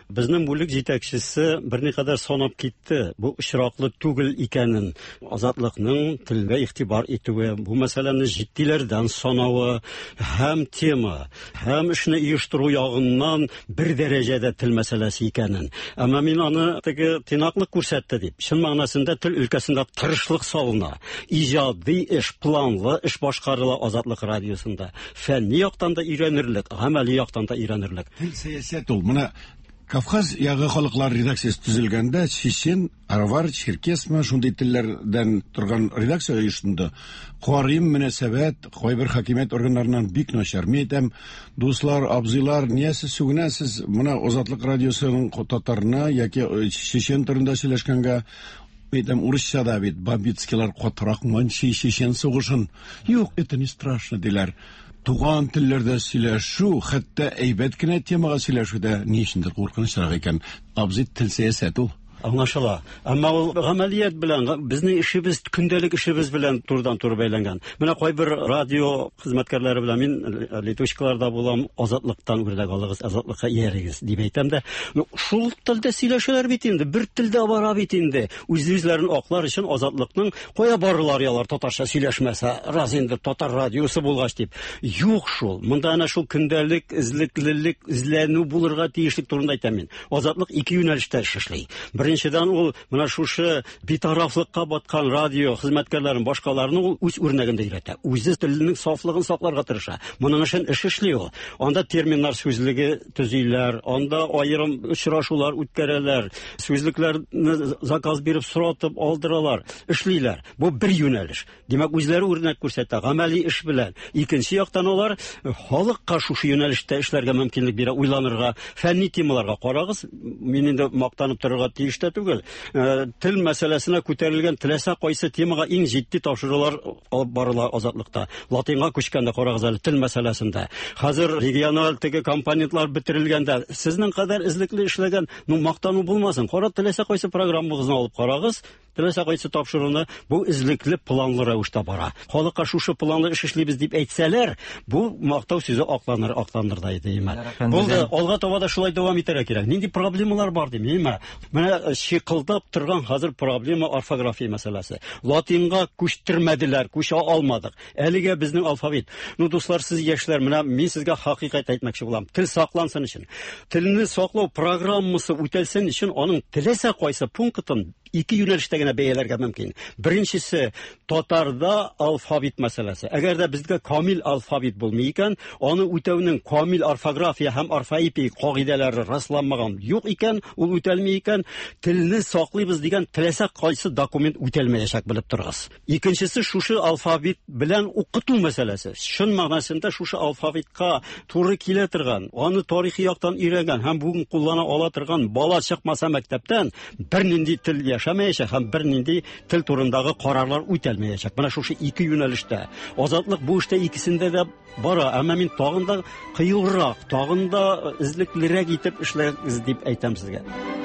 S2: Безнең бүлек җитәкчесе берникадәр санап китте. Бу очраклы түгел икәнен, азатлыкның телгә игътибар итүе, бу мәсьәләне җиттиләрдән санавы һәм тема, һәм эшне оештыру ягыннан бер дәрәҗәдә тел мәсьәләсе икәнен. Әмма мин аны теге тыйнаклык күрсәтте дип, чын мәгънәсендә тел өлкәсендә тырышлык салына. Иҗади эш, планлы эш башкарыла Азатлык радиосында. Фәнни яктан да өйрәнерлек, гамәли яктан да өйрәнерлек.
S22: Тел сәясәт ул. Менә Кавказ ягы халыклар редакциясе төзелгәндә чечен, арвар, черкесма шундый телләрдән торган редакция оештырды. Карим мөнәсәбәт кайбер хакимият органнарыннан бик начар. Мен әйтәм, дуслар, абзыйлар, ниясе сүгенәсез менә Азатлык радиосының татарына яки чечен турында сөйләшкәнгә әйтәм, урысча да бит бабицкилар катырак манчи чечен сугышын. Юк, это не страшно диләр. Туган телләрдә сөйләшү, хәтта әйбәт кенә темага сөйләшүдә ни өчендер куркынычрак икән. Абзый тел сәясәт ул.
S2: Аңлашыла. Әмма ул гамәлият белән, безнең эшебез, көндәлек эшебез белән турыдан-туры бәйләнгән. Менә кайбер радио хезмәткәрләре белән мин летучкаларда булам, Азатлыктан үрдәк алыгыз, Азатлыкка иярегез дип әйтәм дә, шул телдә сөйләшәләр бит инде, бер телдә бара бит инде. Үз-үзләрен аклар өчен Азатлыкның кая барылар ялар татарча сөйләшмәсә, раз инде татар радиосы булгач дип. Юк шул. Монда әнә шул көндәлек, излеклелек, изләнү булырга тиешлек турында әйтәм мин. Азатлык ике юнәлештә эшли. Беренчедән ул менә шушы битарафлыкка баткан радио хезмәткәрләрен башкаларны ул үз үрнәгендә өйрәтә. Үзе теленең сафлыгын сакларга тырыша. Моның өчен эш эшли ул. Анда терминнар сүзлеге төзиләр, анда аерым очрашулар үткәрәләр, сүзлекләрне заказ биреп соратып алдыралар, эшлиләр. Бу бер юнәлеш. Димәк, үзләре үрнәк күрсәтә, гамәли эш белән. Икенче яктан алар халыкка шушы юнәлештә эшләргә мөмкинлек бирә, уйланырга, фәнни темаларга карагыз. Мин инде мактанып торырга тиеш түгел. Тел мәсьәләсенә күтәрелгән теләсә кайсы темага иң җитди тапшырулар алып барыла Азатлыкта. Латинга күчкәндә карагыз әле тел мәсьәләсендә. Хәзер региональ теге компонентлар бетерелгәндә сезнең кадәр излекле эшләгән, ну мактану булмасын. Кара теләсә кайсы программагызны алып карагыз. Теләсә кайсы тапшыруны бу излекле планлы рәвештә бара. Халыкка шушы планлы эш эшлибез дип әйтсәләр, бу мактау сүзе акланыр, акланыр да иде. Булды, алга таба да шулай дәвам итәргә кирәк. Нинди проблемалар бар дим, әйме? Менә шикылдап торган хәзер проблема орфография мәсьәләсе. Латинга күчтермәделәр, күчә алмадык. Әлегә безнең алфавит. Ну, дуслар, сез яшьләр, менә мин сезгә хакыйкать әйтмәкче булам. Тел саклансын өчен. Телне саклау программасы үтәлсен өчен аның теләсә кайсы пунктын ике юнәлештә генә бәяләргә мөмкин. Беренчесе татарда алфавит мәсьәләсе. Әгәр дә безгә камил алфавит булмый икән, аны үтәүнең камил орфография һәм орфоэпия кагыйдәләре расланмаган юк икән, ул үтәлми икән, телне саклыйбыз дигән теләсә кайсы документ үтәлмәячәк, белеп торыгыз. Икенчесе шушы алфавит белән укыту мәсьәләсе. Шун мәгънәсендә шушы алфавитка туры килә торган, аны тарихи яктан өйрәнгән һәм бүген куллана ала торган бала чыкмаса мәктәптән бернинди тел яшәмәячәк һәм бернинди тел турындагы карарлар үтәлмәячәк. Менә шушы ике юнәлештә. Азатлык бу эштә икесендә дә бара, әмма мин тагын да кыюрак, тагын да излеклерәк итеп эшләгез дип әйтәм сезгә.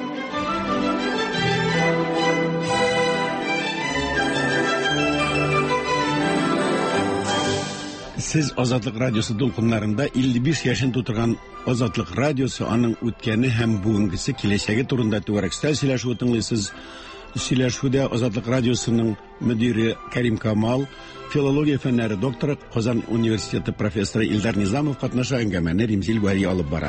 S22: Сез Азатлык радиосы дулкыннарында илле биш яшен тутырган Азатлык радиосы, аның үткәне һәм бүгенгесе, киләчәге турында түгәрәкстә сөйләшү тыңлыйсыз. Сөйләшүдә Азатлык радиосының мөдире Кәрим Камал, филология фәннәре докторы, Казан университеты профессоры Илдар Низамов катнаша, әңгәмәне Римзил Вәли алып бара.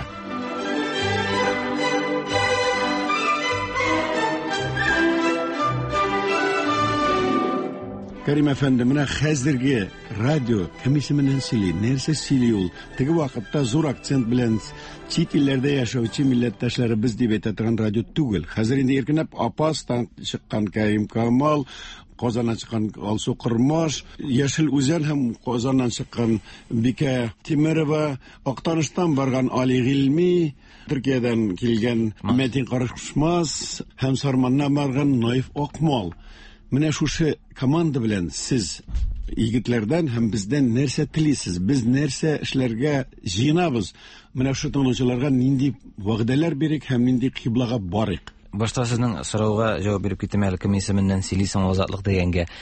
S22: Кәрим әфәнде, менә хәзерге радио кем исеменнән сөйли, нәрсә сөйли ул? Теге вакытта зур акцент белән чит илләрдә яшәүче милләттәшләребез дип әйтә торган радио түгел. Хәзер инде иркенләп Апастан чыккан Кәрим Камал, Казаннан чыккан Алсу Кырмаш, Яшел Үзән һәм Казаннан чыккан Бикә Тимерова, Актаныштан барган Али Гыйльми, Төркиядән килгән Мәтин Карышмас һәм Сарманнан барган Наиф Акмал. Менә шушы команда белән сез егетләрдән һәм бездән нәрсә телисез? Без нәрсә эшләргә җыенабыз? Менә шу тыңлаучыларга нинди вәгъдәләр бирик һәм нинди кыйблага барыйк?
S23: Башта сезнең сорауга җавап биреп китәм әле, кем исеменнән сөйлисең Азатлык дигәнгә.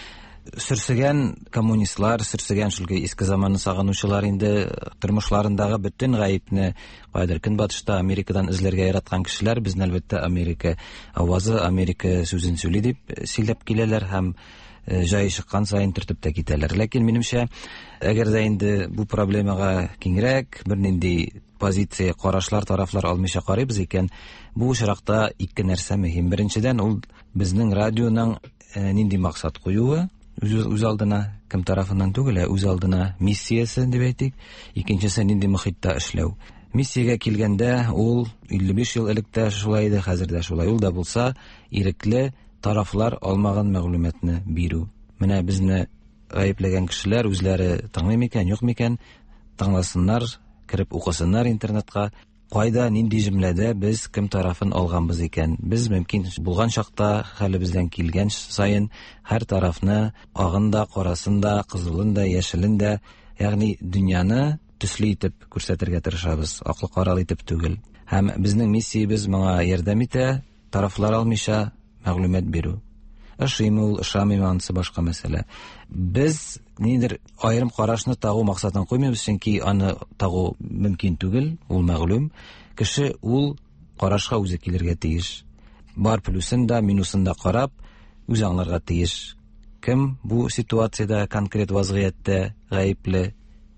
S23: Сөрсегән коммунистлар, сөрсегән шул иске заманны сагынучылар инде тормышларындагы бөтен гаепне кайдыр Көнбатышта Америкадан эзләргә яраткан кешеләр безне әлбәттә Америка авазы, Америка сүзен сөйли дип сөйләп киләләр һәм җай чыккан саен төртеп тә китәләр. Ләкин минемчә, әгәр дә инде бу проблемага киңрәк бернинди позиция, карашлар, тарафлар алмыйча карыйбыз икән, бу очракта ике нәрсә мөһим. Беренчедән, ул безнең радионың нинди максат куюы, үз алдына, кем тарафыннан түгел, үз алдына миссиясе дип әйтик. Икенчесе, нинди мөхиттә эшләү. Миссиягә килгәндә, ул илле биш ел элек тә шулай иде, хәзер дә шулай. Ул да булса, ирекле тарафлар алмаган мәгълүматны бирү. Менә безне гаепләгән кешеләр үзләре тыңлый микән, юк микән, тыңласыннар, кирип укысыннар интернетка, кайда, нинди җөмләдә без кем тарафын алганбыз икән. Без мөмкин булган чакта, хәле бездән килгән саен, һәр тарафны, агында, карасында, кызылында, яшелендә, ягъни дөньяны төсле итеп күрсәтергә тырышабыз, аклы карал итеп түгел. Һәм безнең миссиябез моңа ярдәм итә, тарафлар алмыйча мәгълүмат бирү. Ышыймы ул, ышамыймы, анысы башка мәсьәлә. Без нидер аерым карашны тагу максатын куймыйбыз, чөнки аны тагу мөмкин түгел, ул мәгълүм. Кеше ул карашка үзе килергә тиеш. Бар плюсын да, минусын да карап, үзе аңларга тиеш. Кем бу ситуациядә, конкрет вазгыятьтә гаепле,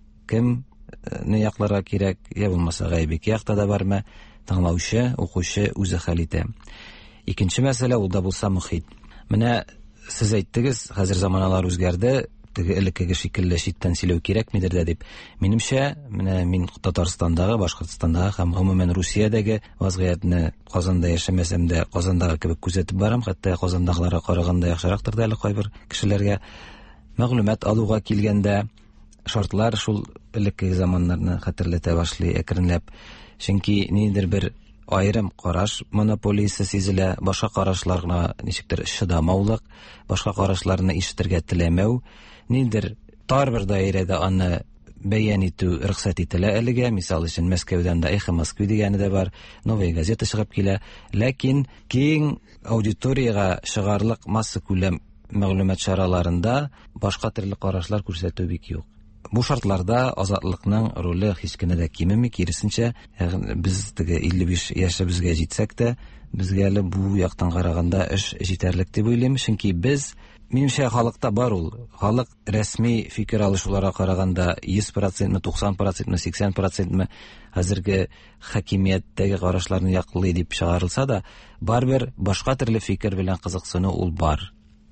S23: кем не якларга кирәк, я булмаса гаебе якта да бармы, тыңлаучы, укучы үзе хәл итә. Икенче мәсьәлә ул да булса мөхит. Менә сез әйттегез, хәзер заманалар үзгәрде, теге элеккеге шикелле читтән сөйләү кирәкмидер дә дип. Минемчә, менә мин Татарстандагы, Башкортстандагы һәм гомумән Русиядәге вазгыятьне Казанда яшәмәсәм дә, Казандагы кебек күзәтеп барам, хәтта Казандагыларга караганда яхшырактыр да әле кайбер кешеләргә. Мәгълүмат алуга килгәндә шартлар шул элеккеге заманнарны хәтерләтә башлый әкренләп. Чөнки ниндидер бер аерым караш монополиясе сизелә, башка карашларга ничектер шыдамаулык, башка карашларны ишетергә теләмәү, ниндидер тар бер даирәдә аны бәян итү рөхсәт ителә әлегә. Мисал өчен Мәскәүдән да Эхо Москвы дигәне дә бар, Новая газета чыгып килә. Ләкин киң аудиторияга чыгарлык масса күләм мәгълүмат чараларында башка төрле карашлар күрсәтү бик юк. Бу шартларда азатлыкның роле һич кенә дә кимеми, киресенчә, без теге илле биш яшебезгә җитсәк тә, безгә әле бу яктан караганда эш җитәрлек дип уйлыйм, чөнки без, минемчә, халыкта бар ул. Халык рәсми фикер алышуларга караганда йөз процент, туксан процент, сиксән процент хәзерге хакимияттәге карашларны яклый дип чыгарылса да, барбер башка төрле фикер белән кызыксыну ул бар.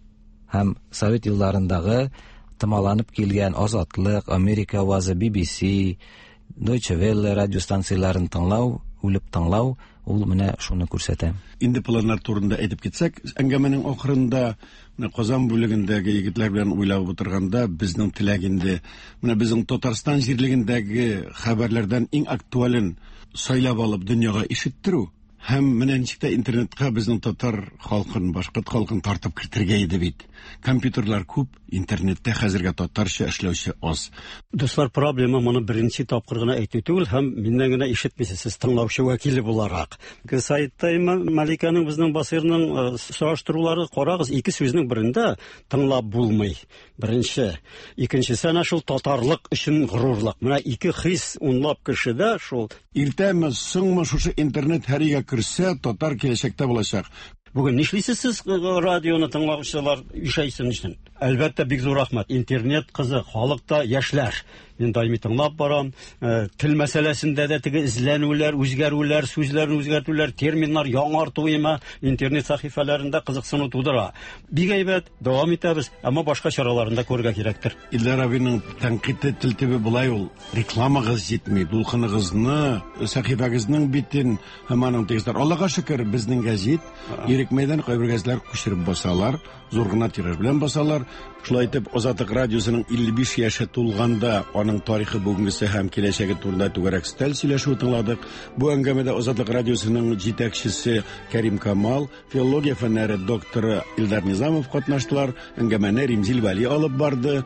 S23: Һәм Совет елларындагы тымаланып килгән Азатлык, Америка авазы, би би си, Deutsche Welle радиостанцияларын тыңлау, үлеп тыңлау, ул менә шуны күрсәтә.
S22: Инде планнар турында әйтеп китсәк, әңгәмәнең ахырында менә Казан бүлегендәге егетләр белән уйлап утырганда, безнең теләк инде менә безнең Татарстан җирлегендәге хәбәрләрдән иң актуален сайлап алып дөньяга ишеттерү. Һәм менә ничектә интернетка безнең татар халкын, башкорт халкын тартып кертергә иде бит. Компьютерлар күп, интернетта хәзергә татарча эшләүче аз.
S2: Дуслар, проблема моны беренче тапкыр гына әйтү түгел, һәм миннән генә ишетмисез, сез тыңлаучы вәкиле буларак. Сайтта Маликаның, безнең Басирның сораштырулары карагыз, ике сүзнең берендә тыңлап булмый. Беренче, икенчесе әнә шул татарлык өчен горурлык. Менә ике хис унлап кешедә шул.
S22: Иртәме, соңмы шушы интернет һәригә керсә, татар киләчәктә булачак.
S2: Бүген нишлисез сез радионы тыңлаучылар ишәйсен өчен? Әлбәттә, бик зур рәхмәт. Интернет кызы, халыкта яшьләр. Мин даими тыңлап барам. Тел мәсьәләсендә дә теге изләнүләр, үзгәрүләр, сүзләрне үзгәртүләр, терминнар яңартуыма интернет сәхифәләрендә кызыксыну тудыра. Бик әйбәт, дәвам итәбез, әмма башка чараларында күрергә кирәктер.
S22: Илдар абыйның тәнкыйть телтебе булай ул. Рекламагыз җитми, дулкыныгызны, сәхифәгезнең битен һәм аның текстар. Аллага шөкер, безнең гәзит ирекмәйдән кайбер гәзитләр күчереп басалар, зур гына тираж белән басалар. Шулай итеп, Азатлык радиосының илле биш яше тулганда, аның тарихы, бүгенгесе һәм киләчәге турында түгәрәк стәл сөйләшү тыңладык. Бу әңгәмәдә Азатлык радиосының җитәкчесе Кәрим Камал, филология фәннәре докторы Илдар Низамов катнаштылар. Әңгәмәне Римзил Вәли алып барды.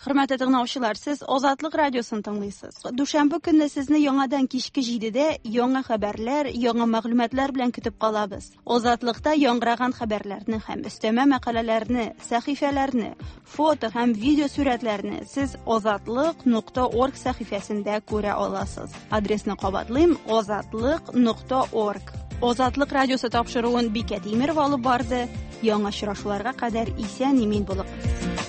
S1: Хөрмәтле тыңлаучылар, сез Азатлык радиосын тыңлыйсыз. Дүшәмбе көнне сезне яңадан кичке җидедә яңа хәбәрләр, яңа мәгълүматлар белән көтеп калабыз. Азатлыкта яңгыраган хәбәрләрне һәм өстәмә мәкаләләрне, сәхифәләрне, фото һәм видео сүрәтләрне сез азатлык нокта орг сәхифәсендә күрә аласыз. Адресны кабатлыйм: азатлык нокта орг. Азатлык радиосы тапшыруын Бикә Тимерова алып барды. Яңа очрашуларга кадәр исән-имин булыгыз.